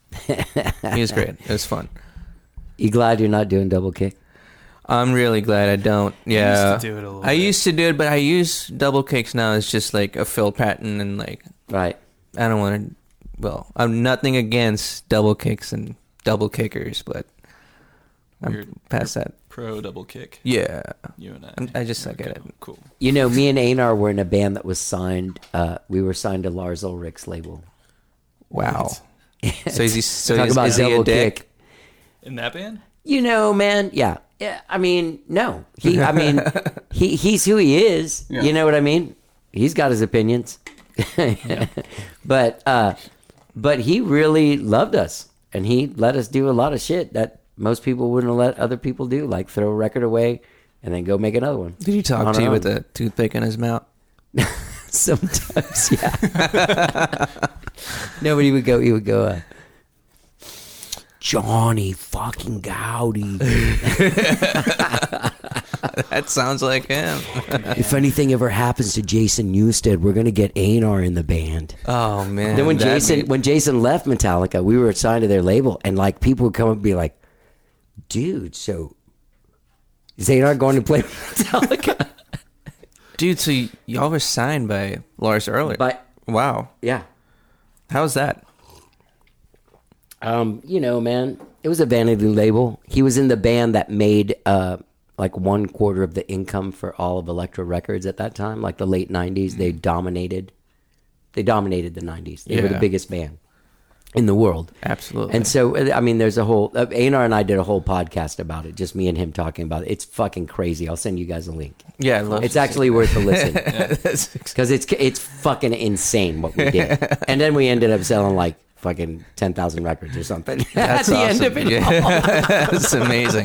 E: he was great. It was fun.
A: You glad you're not doing double kick?
E: I'm really glad I don't. Yeah,
D: used to do it a little
E: I
D: bit.
E: used to do it, but I use double kicks now. It's just like a Phil Patton, and like
A: Right.
E: I don't want to. Well, I'm nothing against double kicks and double kickers, but I'm
D: You're-
E: past that.
D: Pro double kick.
E: Yeah,
D: You and I.
E: I just suck at it.
D: Cool.
A: You know, me and Einar were in a band that was signed. We were signed to Lars Ulrich's label.
E: wow. So is he? So
A: Talk about
E: is he a
A: double
E: dick?
A: kick.
D: In that band?
A: You know, man. Yeah. Yeah. I mean, no. He's who he is.
D: Yeah.
A: You know what I mean? He's got his opinions. But he really loved us, and he let us do a lot of shit that most people wouldn't let other people do, like throw a record away and then go make another one.
E: Did he talk
A: On
E: to you
A: our
E: with
A: own.
E: a toothpick in his mouth?
A: Sometimes, yeah. No, but he would go, Johnny fucking Gowdy.
E: That sounds like him.
A: If anything ever happens to Jason Newsted, we're gonna get Einar in the band.
E: Oh man.
A: Then when Jason left Metallica, we were assigned to their label, and like people would come up and be like, "Dude, so is Einar going to play with Metallica?"
E: Dude, so y'all were signed by Lars Ulrich.
A: But
E: Wow.
A: yeah,
E: How's that?
A: Man, it was a vanity label. He was in the band that made like 1/4 of the income for all of Elektra Records at that time, like the late '90s. They dominated the '90s. They were the
E: Yeah.
A: biggest band in the world.
E: Absolutely.
A: And so, I mean, there's a whole Einar and I did a whole podcast about it, just me and him talking about it. It's fucking crazy. I'll send you guys a link.
E: yeah, I love
A: It's
E: to see
A: actually
E: that.
A: worth a listen
E: That's
A: because it's fucking insane what we did. And then we ended up selling like fucking 10,000 records or something at
E: That's
A: the
E: awesome.
A: end of it.
E: Yeah. That's amazing.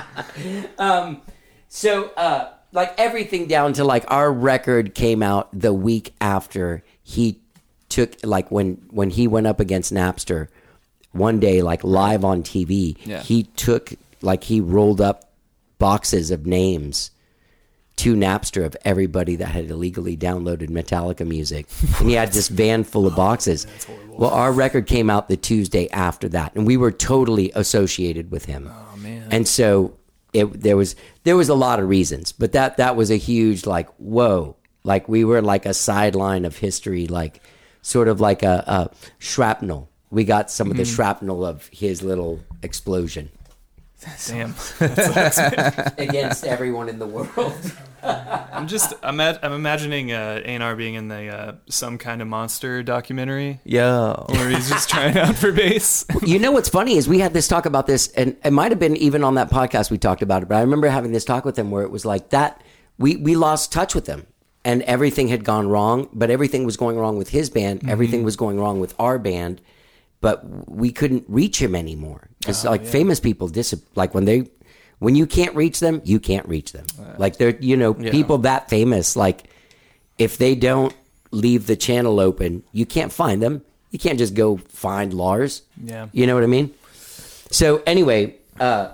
A: So, like everything down to like our record came out the week after he took, like when he went up against Napster one day, like live on TV,
D: Yeah.
A: he took, like he rolled up boxes of names to Napster of everybody that had illegally downloaded Metallica music. And he had this van full of boxes. Well, our record came out the Tuesday after that, and we were totally associated with him.
D: Oh man.
A: And so there was a lot of reasons, but that was a huge, like, whoa, like we were like a sideline of history, like sort of like a shrapnel. We got some of the shrapnel of his little explosion
D: Damn.
A: against everyone in the world.
D: I'm imagining Einar being in the Some Kind of Monster documentary
E: Yo.
D: where he's just trying out for bass.
A: You know what's funny is we had this talk about this, and it might have been even on that podcast we talked about it, but I remember having this talk with him where it was like that we lost touch with him, and everything had gone wrong, but everything was going wrong with his band, everything was going wrong with our band, but we couldn't reach him anymore. Because famous people, like when you can't reach them, you can't reach them. Like they're, people that famous, like if they don't leave the channel open, you can't find them. You can't just go find Lars.
D: Yeah.
A: You know what I mean? So anyway, I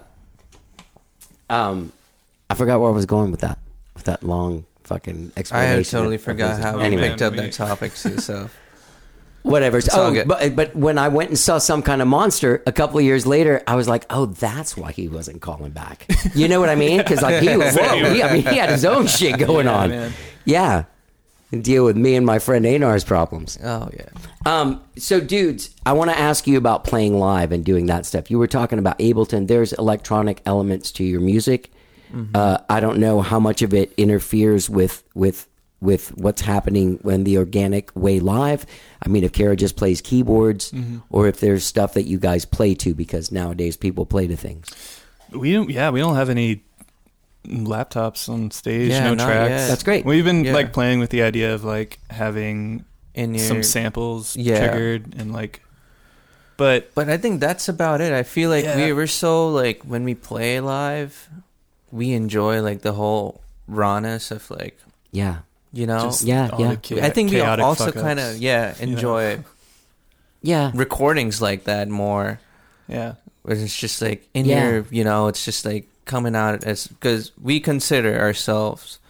A: forgot where I was going with that long fucking
E: I
A: explanation.
E: totally
A: of
E: forgot
A: his-
E: how we
A: Anyway.
E: picked up that topic too. So
A: Whatever.
E: all
A: Oh,
E: good.
A: but when I went and saw Some Kind of Monster a couple of years later, I was like, oh, that's why he wasn't calling back. You know what I mean? Because like he had his own shit going on.
D: man.
A: Yeah. And deal with me and my friend Einar's problems.
E: oh yeah.
A: So dudes, I want to ask you about playing live and doing that stuff. You were talking about Ableton. There's electronic elements to your music. I don't know how much of it interferes with what's happening when the organic way live. I mean, if Kara just plays keyboards, or if there's stuff that you guys play to, because nowadays people play to things.
D: We don't have any laptops on stage,
E: Yeah,
D: no
E: not
D: tracks.
E: yet.
A: That's great.
D: We've been
E: Yeah.
D: like playing with the idea of like having
E: In your,
D: some samples
E: Yeah.
D: triggered and like, but
E: But I think that's about it. I feel like
D: Yeah.
E: we're so like when we play live, we enjoy like the whole rawness of like,
A: Yeah.
E: you know.
D: just
A: Yeah,
D: all
A: yeah.
D: the
E: I think we
D: chaotic
E: also
D: fuck-ups.
E: kind of enjoy
A: Yeah.
E: recordings like that more.
D: yeah.
E: Where it's just like in
A: Yeah.
E: your, it's just like coming out as because we consider ourselves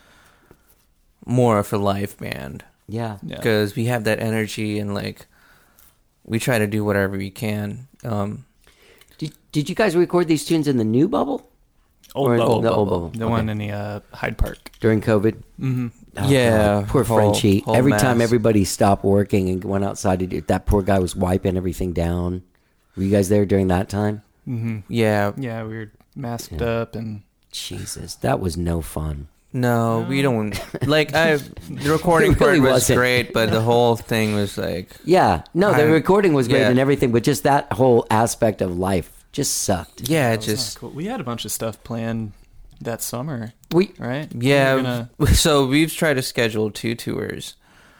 E: more of a live band
A: Yeah.
D: Yeah.
E: because we have that energy and like we try to do whatever we can.
A: Did you guys record these tunes in the new bubble
D: Old
A: Or
D: bubble.
A: the old bubble?
D: The
A: Okay.
D: one in the Hyde Park.
A: during COVID?
D: Mm-hmm.
A: Oh,
E: Yeah,
A: God, poor
E: whole-
A: Frenchie.
E: whole
A: Every time
E: mess.
A: everybody stopped working and went outside to do that, poor guy was wiping everything down. Were you guys there during that time?
D: Mm-hmm.
E: Yeah,
D: Yeah, we were masked up and
A: Jesus, that was no fun.
E: no, we don't like. The recording
A: It really
E: part was
A: wasn't.
E: great, but the whole thing was like,
A: Yeah, no, the
E: I-
A: recording was great
E: yeah.
A: and everything, but just that whole aspect of life just sucked.
E: yeah, it
D: That was not
E: just
D: cool. We had a bunch of stuff planned that summer,
A: We
D: right?
E: yeah.
D: We were gonna-
E: So we've tried to schedule 2 tours.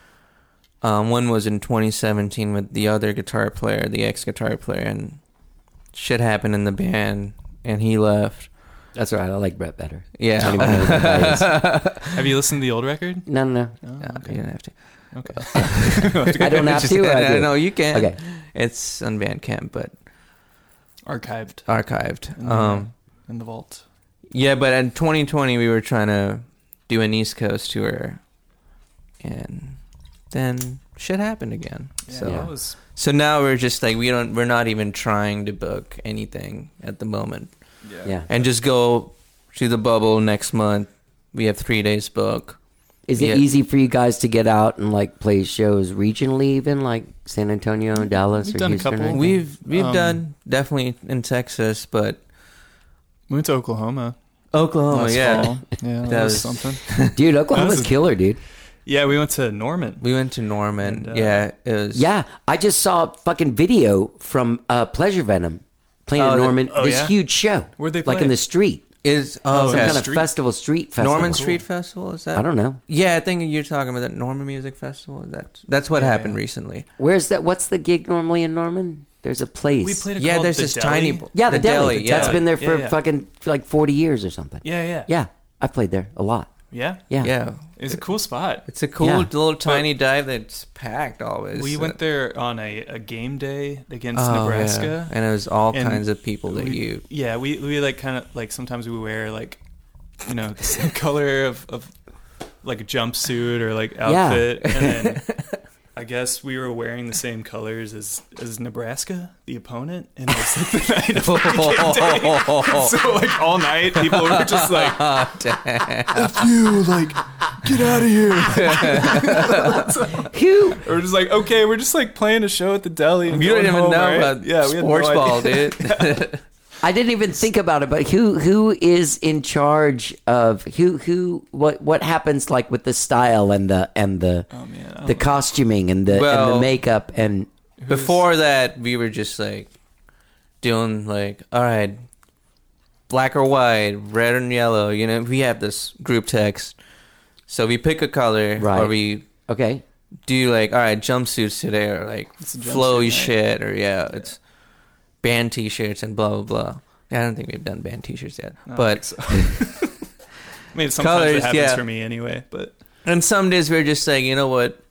E: One was in 2017 with the other guitar player, the ex-guitar player, and shit happened in the band, and he left.
A: that's all right. I like Brett better. I
E: Yeah,
A: don't even know who that guy is.
D: Have you listened to the old record?
A: No.
D: Oh,
E: No,
D: okay.
E: you don't have to.
D: Okay.
A: I don't have to. Or I do?
E: No, you can.
A: Okay.
E: It's on Bandcamp, but
D: Archived
E: archived.
D: in the vault.
E: Yeah, but in 2020 we were trying to do an East Coast tour, and then shit happened again.
D: Yeah,
E: So
D: that was
E: so now we're just like we're not even trying to book anything at the moment,
A: Yeah.
E: and just go to the bubble next month. We have 3 days booked.
A: Is it
E: Yeah.
A: easy for you guys to get out and like play shows regionally, even like San Antonio, Dallas,
D: We've
A: or
D: done a
A: Houston? or
D: couple.
A: anything?
E: We've done definitely in Texas, but
D: we went to Oklahoma.
E: Oklahoma,
D: last
E: yeah.
D: fall. Yeah,
E: That
D: that was
E: was-
D: something.
A: Dude, Oklahoma's
D: That was-
A: killer, dude.
D: Yeah, we went to Norman.
E: We went to Norman.
D: And,
E: yeah, it was.
A: Yeah, I just saw a fucking video from Pleasure Venom playing
E: Oh,
A: in
E: the-
A: Norman.
D: oh,
A: this
D: yeah?
A: huge show.
D: Where'd they
A: Like
D: play?
A: in the street.
E: Is
D: Oh,
A: Some
D: yeah.
A: kind of
D: Street?
A: festival, street festival.
E: Norman Street Festival? Is that?
A: I don't know.
E: Yeah, I think you're talking about that Norman Music Festival. That's what
D: Yeah.
E: happened recently.
A: Where's that? What's the gig normally in Norman? There's a place.
D: We played a
E: Yeah,
D: called
E: there's
D: the
E: this
D: Deli.
E: tiny.
A: Yeah, the deli.
E: Yeah,
A: That's been there for
D: Yeah, yeah.
A: fucking like 40 years or something.
D: Yeah, yeah,
A: Yeah, I played there a lot.
D: yeah.
A: Yeah.
E: yeah.
D: It was a cool spot.
E: It's a cool
A: Yeah.
E: little tiny dive that's packed always.
D: We went there on a game day against
E: Oh,
D: Nebraska.
E: yeah. and it was all
D: And
E: kinds of people that
D: we,
E: you.
D: Yeah, we like kind of like sometimes we wear like, you know, the same color of like a jumpsuit or like outfit, and then I guess we were wearing the same colors as Nebraska, the opponent, and it was like the night of our game day. So like all night, people were just like, "F you, like get out of here."
A: Phew.
D: We're just like, okay, we're just like playing a show at the deli. And
E: You don't
D: going
E: even
D: home,
E: know
D: right?
E: about
D: we had no
E: sports ball,
D: idea.
E: dude.
A: I didn't even think about it, but who is in charge of what happens like with the style and the
D: Oh man, I
A: the
D: don't
A: costuming and the
E: Well-
A: makeup and
D: know.
E: Before that, we were just like doing like, all right, black or white, red and yellow. You know, we have this group text, so we pick a color,
A: Right.
E: or we
A: okay.
E: do like, all right, jumpsuits today, or like
D: It's a jumpsuit
E: flowy
D: night.
E: shit, or it's band T-shirts and blah blah blah. Yeah, I don't think we've done band T-shirts yet,
D: I don't
E: but
D: think so. I mean, sometimes
E: Colors,
D: it happens
E: yeah.
D: for me anyway, but
E: and some days we're just like, you know what,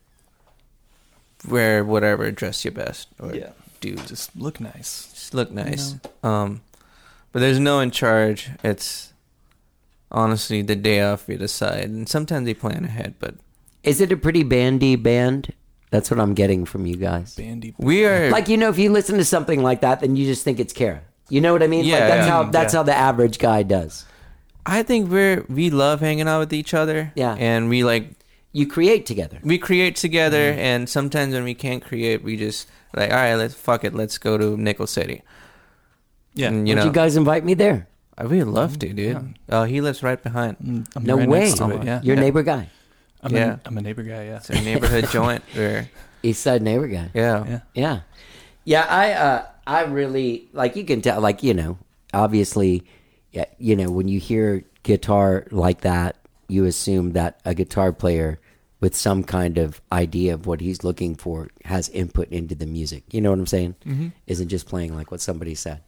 E: wear whatever, dress your best, or
D: yeah,
E: do
D: just look nice.
E: just look nice. But there's no in charge. It's honestly the day off we decide, and sometimes they plan ahead. But
A: Is it a pretty bandy band? That's what I'm getting from you guys.
D: Bandy.
E: we are
A: Like, you know, if you listen to something like that, then you just think it's Kara. You know what I mean?
E: Yeah,
A: like that's
E: yeah.
A: how the average guy does.
E: I think we love hanging out with each other.
A: Yeah.
E: and
A: You create together.
E: we create together, and sometimes when we can't create, we just like, all right, let's go to Nickel City.
D: Yeah,
E: And,
A: Would you guys invite me there?
E: I would love to, dude. Oh, he lives right behind.
D: I'm
A: No
D: right
A: way.
D: next to it, yeah,
A: You're a
E: Yeah.
A: neighbor guy.
E: Yeah.
D: I'm a neighbor guy. Yeah,
E: It's a neighborhood joint. Where,
A: East Side neighbor guy.
E: yeah.
A: Yeah. Yeah, I really like, you can tell, like, you know, obviously, yeah, you know, when you hear guitar like that, you assume that a guitar player with some kind of idea of what he's looking for has input into the music. You know what I'm saying? Mm-hmm. Isn't just playing like what somebody said.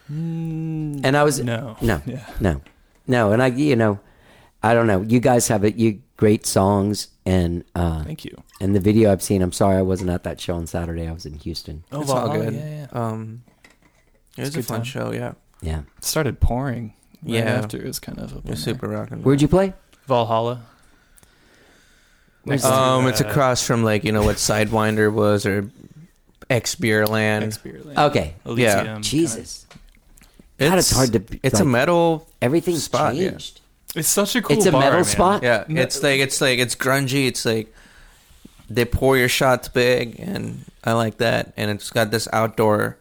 A: And I was
D: no,
A: no,
D: yeah.
A: no, and I don't know. You guys have you great songs, and
D: Thank you.
A: and the video I've seen. I'm sorry I wasn't at that show on Saturday. I was in Houston.
D: Oh,
E: It's all
D: Valhalla,
E: good.
D: Yeah, yeah.
E: It was
D: It's
E: a
D: a good
E: fun
D: time.
E: show. Yeah,
A: Yeah.
D: It started pouring. Right
E: Yeah.
D: after it was kind of up
E: it
D: in
E: was
D: there.
E: super rocking.
A: Where'd you play?
D: Valhalla.
A: Where's
D: Next to,
E: It's across from like what Sidewinder was or X Beer Land.
D: Experience.
A: Okay.
D: Elysium,
E: Yeah.
A: Jesus. God, it's hard to.
E: It's a
A: like,
E: metal.
A: Everything's
E: spot, yeah.
A: changed.
D: It's such a cool.
A: It's a
D: bar,
A: metal
D: man.
A: spot?
E: Yeah,
D: No-
E: it's grungy. It's like they pour your shots big, and I like that. And it's got this outdoor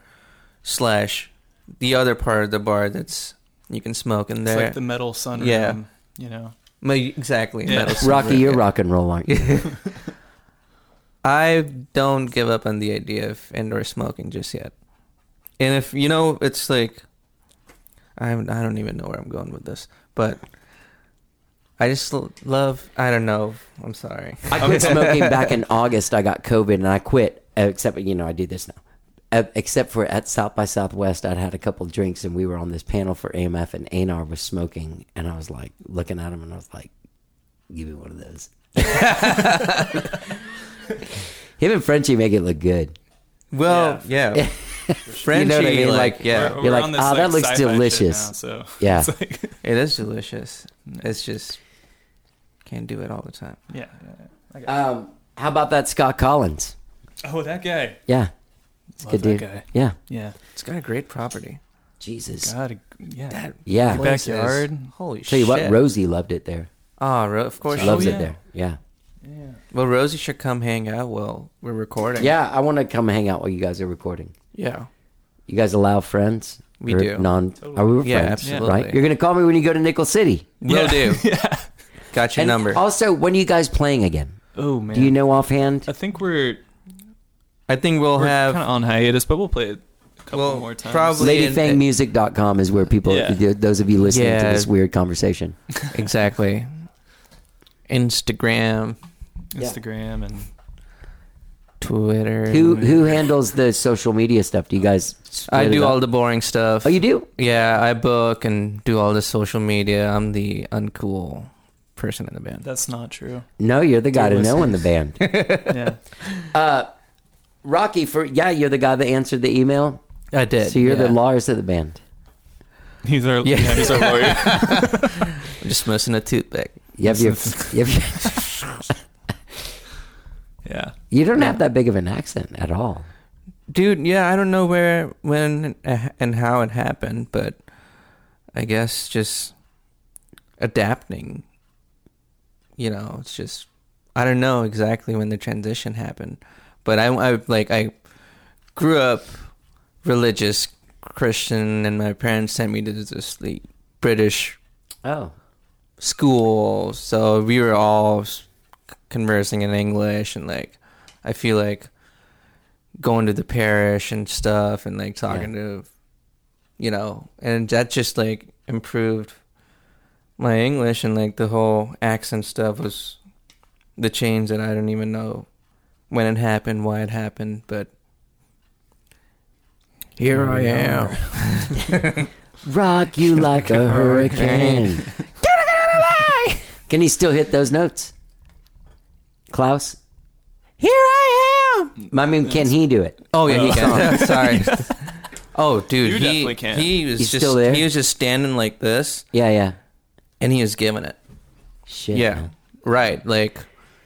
E: / the other part of the bar that's you can smoke in
D: It's
E: there.
D: like the metal sunroom.
E: Yeah.
D: You know.
E: Exactly.
D: Yeah.
E: Metal
A: Rocky,
E: cigarette,
A: you're
E: yeah.
A: rock and roll, aren't you?
E: I don't give up on the idea of indoor smoking just yet. And if it's like I don't even know where I'm going with this, but I just love. I don't know. I'm sorry.
A: I quit smoking back in August. I got COVID and I quit. Except, I do this now. Except for at South by Southwest, I'd had a couple of drinks and we were on this panel for AMF and Anar was smoking. And I was like, looking at him and I was like, give me one of those. Him and Frenchie make it look good.
E: Well, yeah. Frenchie,
A: You know what I mean?
E: like,
A: Like,
E: yeah,
D: We're
A: You're like,
D: on this,
A: "Ah, that looks
D: sci-fi shit
A: delicious."
D: now, so
A: Yeah.
D: it's like,
E: it is delicious. It's just can't do it all the time.
D: yeah. I got
A: How about that Scott Collins?
D: oh, that guy.
A: Yeah, it's
D: Love
A: good
D: that
A: dude.
D: guy.
A: Yeah,
D: Yeah.
E: It's got a great property.
A: Jesus.
D: God. Yeah.
A: Yeah.
D: Your backyard.
E: Holy
A: Tell you
E: shit!
A: what, Rosie loved it there.
E: Oh, of course
A: She
E: she
A: loves
D: yeah.
A: it there. Yeah.
D: Yeah.
E: Well, Rosie should come hang out while we're recording.
A: Yeah, I want to come hang out while you guys are recording.
E: Yeah.
A: You guys allow friends?
E: We
A: Or
E: do.
A: Are we
E: Yeah,
A: friends?
E: absolutely.
A: Right? You're going to call me when you go to Nickel City.
E: Will do.
D: Yeah.
E: Got your
A: And
E: number.
A: also, when are you guys playing again?
D: Oh man.
A: Do you know offhand?
D: I think we're
E: I think we'll have
D: kind of on hiatus, but we'll play it a couple more times.
E: probably
A: LadyFangMusic.com is where people,
D: Yeah.
A: those of you listening to
E: Yeah.
A: this weird conversation.
E: exactly. Instagram,
D: Instagram and
E: Twitter.
A: Who handles the social media stuff? Do you guys
E: I
A: split it
E: do
A: up?
E: all the boring stuff.
A: Oh, you do?
E: Yeah, I book and do all the social media. I'm the uncool person in the band.
D: that's not true.
A: No, you're the guy
D: To
A: to know in the band.
D: Yeah.
A: Rocky, you're the guy that answered the email.
E: I did.
A: So you're the
E: yeah.
A: Lars of the band.
D: He's our
E: Yeah.
D: he's our lawyer.
E: I'm just missing a toothpick.
A: You
D: Yeah.
A: you don't have that big of an accent at all.
E: Dude, yeah, I don't know where, when, and how it happened, but I guess just adapting. You know, it's just, I don't know exactly when the transition happened, but I grew up religious Christian, and my parents sent me to this like, British
A: Oh.
E: school, so we were all conversing in English, and like I feel like going to the parish and stuff and like talking to, you know, and that just like improved my English, and like the whole accent stuff was the change that I don't even know when it happened, why it happened, but here I am.
A: Rock you like a hurricane. Can he still hit those notes? Klaus? Here I am. I mean, can he do it?
E: Oh yeah, he can. Sorry. Oh, dude,
D: You
E: he
D: definitely can.
E: he was
A: He's
E: just
A: still there?
E: he was just standing like this,
A: Yeah, yeah.
E: and he was giving it.
A: Shit.
E: Yeah,
A: man.
E: right. Like,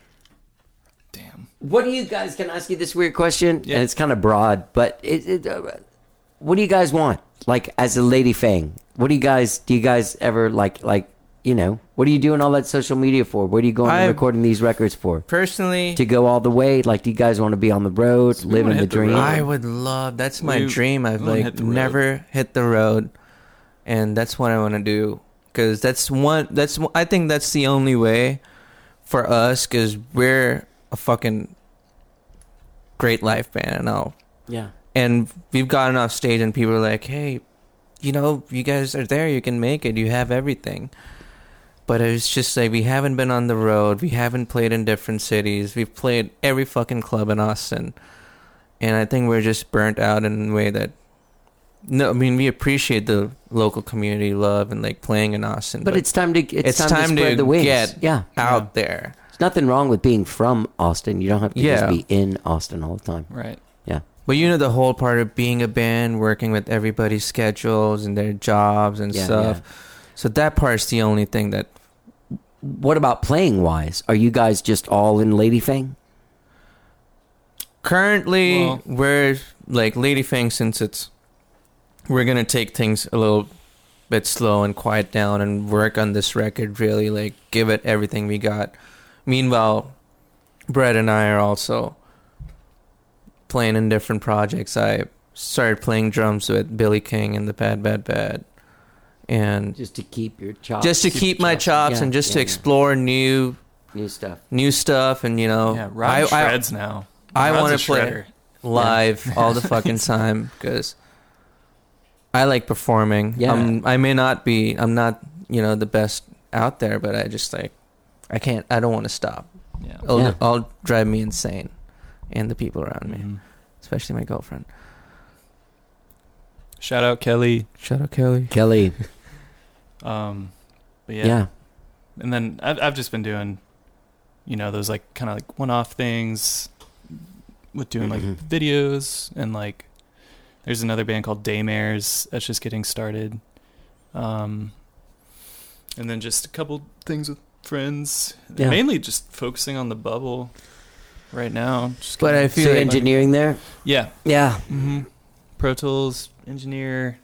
D: Damn.
A: What do you guys, can I ask you this weird question?
D: Yeah.
A: And it's kind of broad, but what do you guys want? Like, as a Lady Fang, do you guys ever like, you know, what are you doing all that social media for? What are you going and recording these records for?
E: personally,
A: To go all the way? Like, do you guys want to be on the road,
D: we
A: living
D: wanna
A: the
D: hit the
A: dream?
D: road.
E: I would love. That's my
D: We-
E: dream. I've
D: we wanna
E: like
D: hit the road.
E: never hit the road, and that's what I want to do. Because I think that's the only way for us. Because we're a fucking great life band and all.
A: Yeah.
E: And we've gotten off stage and people are like, hey, you know, you guys are there, you can make it, you have everything. But it's just like, we haven't been on the road, we haven't played in different cities, we've played every fucking club in Austin. And I think we're just burnt out in a way that, no, I mean, we appreciate the local community love and like playing in Austin.
A: But it's time to
E: it's
A: time
E: time
A: to spread
E: to
A: the wings.
E: get
A: Yeah.
E: out there.
A: There's nothing wrong with being from Austin. You don't have to
E: Yeah.
A: just be in Austin all the time.
D: Right.
A: Yeah.
E: But you know, the whole part of being a band, working with everybody's schedules and their jobs and
A: Yeah,
E: stuff.
A: yeah.
E: So that part's the only thing that.
A: What about playing wise? Are you guys just all in Lady Fang?
E: Currently,
D: Well-
E: we're like Lady Fang, since we're gonna take things a little bit slow and quiet down and work on this record, really like give it everything we got. Meanwhile, Brett and I are also playing in different projects. I started playing drums with Billy King and the Bad Bad Bad, and
A: Just to keep your chops.
E: just to keep my chops
A: Yeah,
E: and just to
A: yeah,
E: explore new
A: new stuff.
E: stuff, and you know,
D: Yeah. Rob shreds now.
E: I
D: Rod's
E: want
D: a
E: to play
D: shredder.
E: live all the fucking time because I like performing.
A: Yeah.
E: I'm not, you know, the best out there, but I just like, I don't want to stop.
D: Yeah.
E: It'll drive me insane, and the people around me,
D: Mhm.
E: especially my girlfriend.
D: Shout out Kelly.
E: Shout out Kelly.
A: Kelly.
D: But
A: Yeah.
D: yeah. And then I've just been doing, you know, those like kind of like one-off things with doing like
A: Mhm.
D: videos and like There's another band called Daymares that's just getting started. And then just a couple things with friends.
A: Yeah.
D: Mainly just focusing on the bubble right now. Just
E: But I feel
A: So
E: like
A: engineering there?
D: Yeah.
A: Yeah.
D: Mm-hmm. Pro Tools, engineer.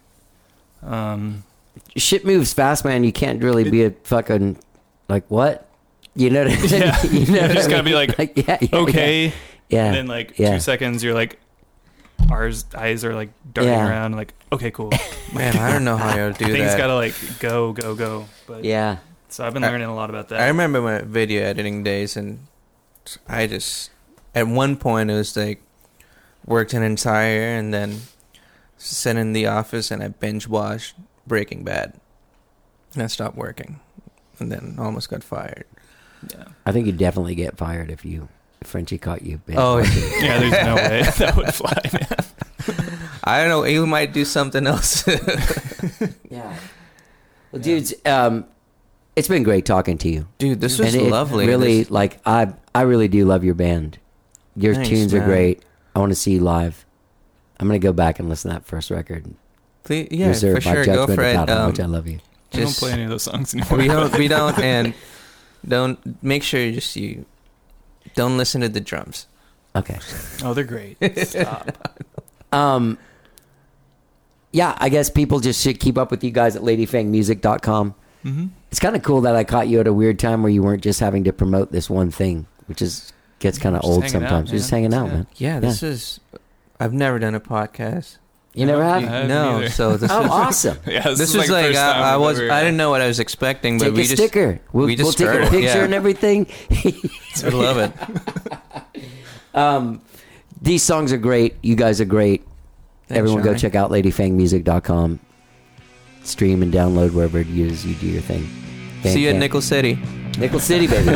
A: Shit moves fast, man. You can't really be a fucking, like, what? You know what I mean?
D: Yeah.
A: You know
D: You
A: what
D: just
A: I
D: gotta be
A: mean?
D: like,
A: yeah,
D: okay.
A: Yeah.
D: And then like
A: Yeah.
D: 2 seconds, you're like, our eyes are like darting
A: Yeah.
D: around. Like, okay, cool.
E: man, I don't know how to do
D: Things
E: that.
D: gotta like go. But
A: Yeah.
D: so I've been learning a lot about that.
E: I remember my video editing days, and I just at one point it was like worked an entire, and then sat in the office and I binge watched Breaking Bad, and I stopped working, and then almost got fired.
D: Yeah.
A: I think you'd definitely get fired if Frenchie caught you.
E: Oh,
D: Yeah, there's no way that would fly, man.
E: I don't know. You might do something else.
A: Yeah. Well, dudes, it's been great talking to you.
E: Dude, this was
A: And it
E: lovely.
A: Really,
E: This-
A: like, I really do love your band. Your
E: Thanks,
A: tunes are
E: man.
A: great. I want to see you live. I'm going to go back and listen to that first record.
E: please, yeah,
A: Reserve
E: for
A: my
E: sure. Go
A: judgment
E: for it.
A: about how much I love you.
D: We don't
E: Just-
D: play any of those songs anymore.
E: we don't, and don't make sure you don't listen to the drums.
A: Okay.
D: Oh, they're great. Stop.
A: Yeah, I guess people just should keep up with you guys at ladyfangmusic.com.
D: Mm-hmm.
A: It's kind of cool that I caught you at a weird time where you weren't just having to promote this one thing, which gets kind of
D: Just
A: old
D: hanging out,
A: sometimes. You're just
D: man.
A: hanging out,
D: Yeah.
A: man.
E: Yeah, this is. I've never done a podcast.
A: You never
D: I
A: have?
D: haven't
E: No,
D: either.
E: so this
A: Oh,
E: is
A: awesome.
D: Yeah,
E: this
D: is
E: was
D: the
E: like
D: first time
E: I
D: we've
E: was.
D: ever-
E: I didn't know what I was expecting, but
A: Take
E: we
A: a
E: just
A: sticker. We'll
E: we just
A: take a
E: started,
A: picture
E: yeah.
A: and everything.
E: I love it.
A: These songs are great. You guys are great.
E: Thanks,
A: Everyone go
E: Johnny.
A: check out ladyfangmusic.com. Stream and download wherever it is you do your thing.
E: See you at
A: Bandcamp.
E: Nickel City.
A: Nickel City, baby.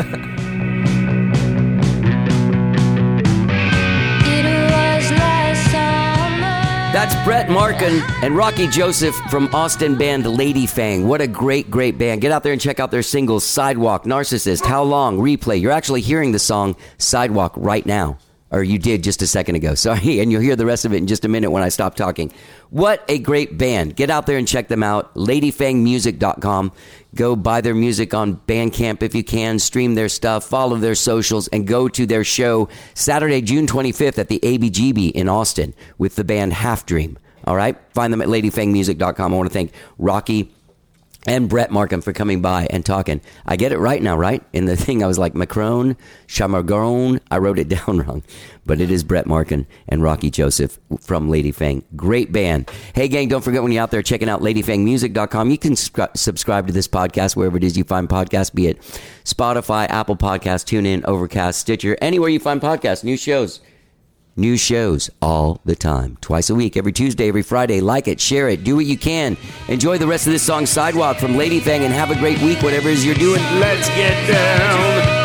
A: That's Brett Markin and Rocky Joseph from Austin band Lady Fang. What a great, great band. Get out there and check out their singles, Sidewalk, Narcissist, How Long, Replay. You're actually hearing the song Sidewalk right now. Or you did just a second ago. Sorry. And you'll hear the rest of it in just a minute when I stop talking. What a great band. Get out there and check them out. ladyfangmusic.com. Go buy their music on Bandcamp if you can. Stream their stuff. Follow their socials. And go to their show Saturday, June 25th at the ABGB in Austin with the band Half Dream. All right? Find them at ladyfangmusic.com. I want to thank Rocky and Brett Markham for coming by and talking. I get it right now, right? In the thing, I was like, Macron, Chamargon. I wrote it down wrong. But it is Brett Markham and Rocky Joseph from Lady Fang. Great band. Hey, gang, don't forget when you're out there checking out ladyfangmusic.com, you can subscribe to this podcast wherever it is you find podcasts, be it Spotify, Apple Podcasts, TuneIn, Overcast, Stitcher, anywhere you find podcasts, new shows. New shows all the time. Twice a week, every Tuesday, every Friday. Like it, share it, do what you can. Enjoy the rest of this song, Sidewalk, from Lady Fang, and have a great week, whatever it is you're doing. Let's get down.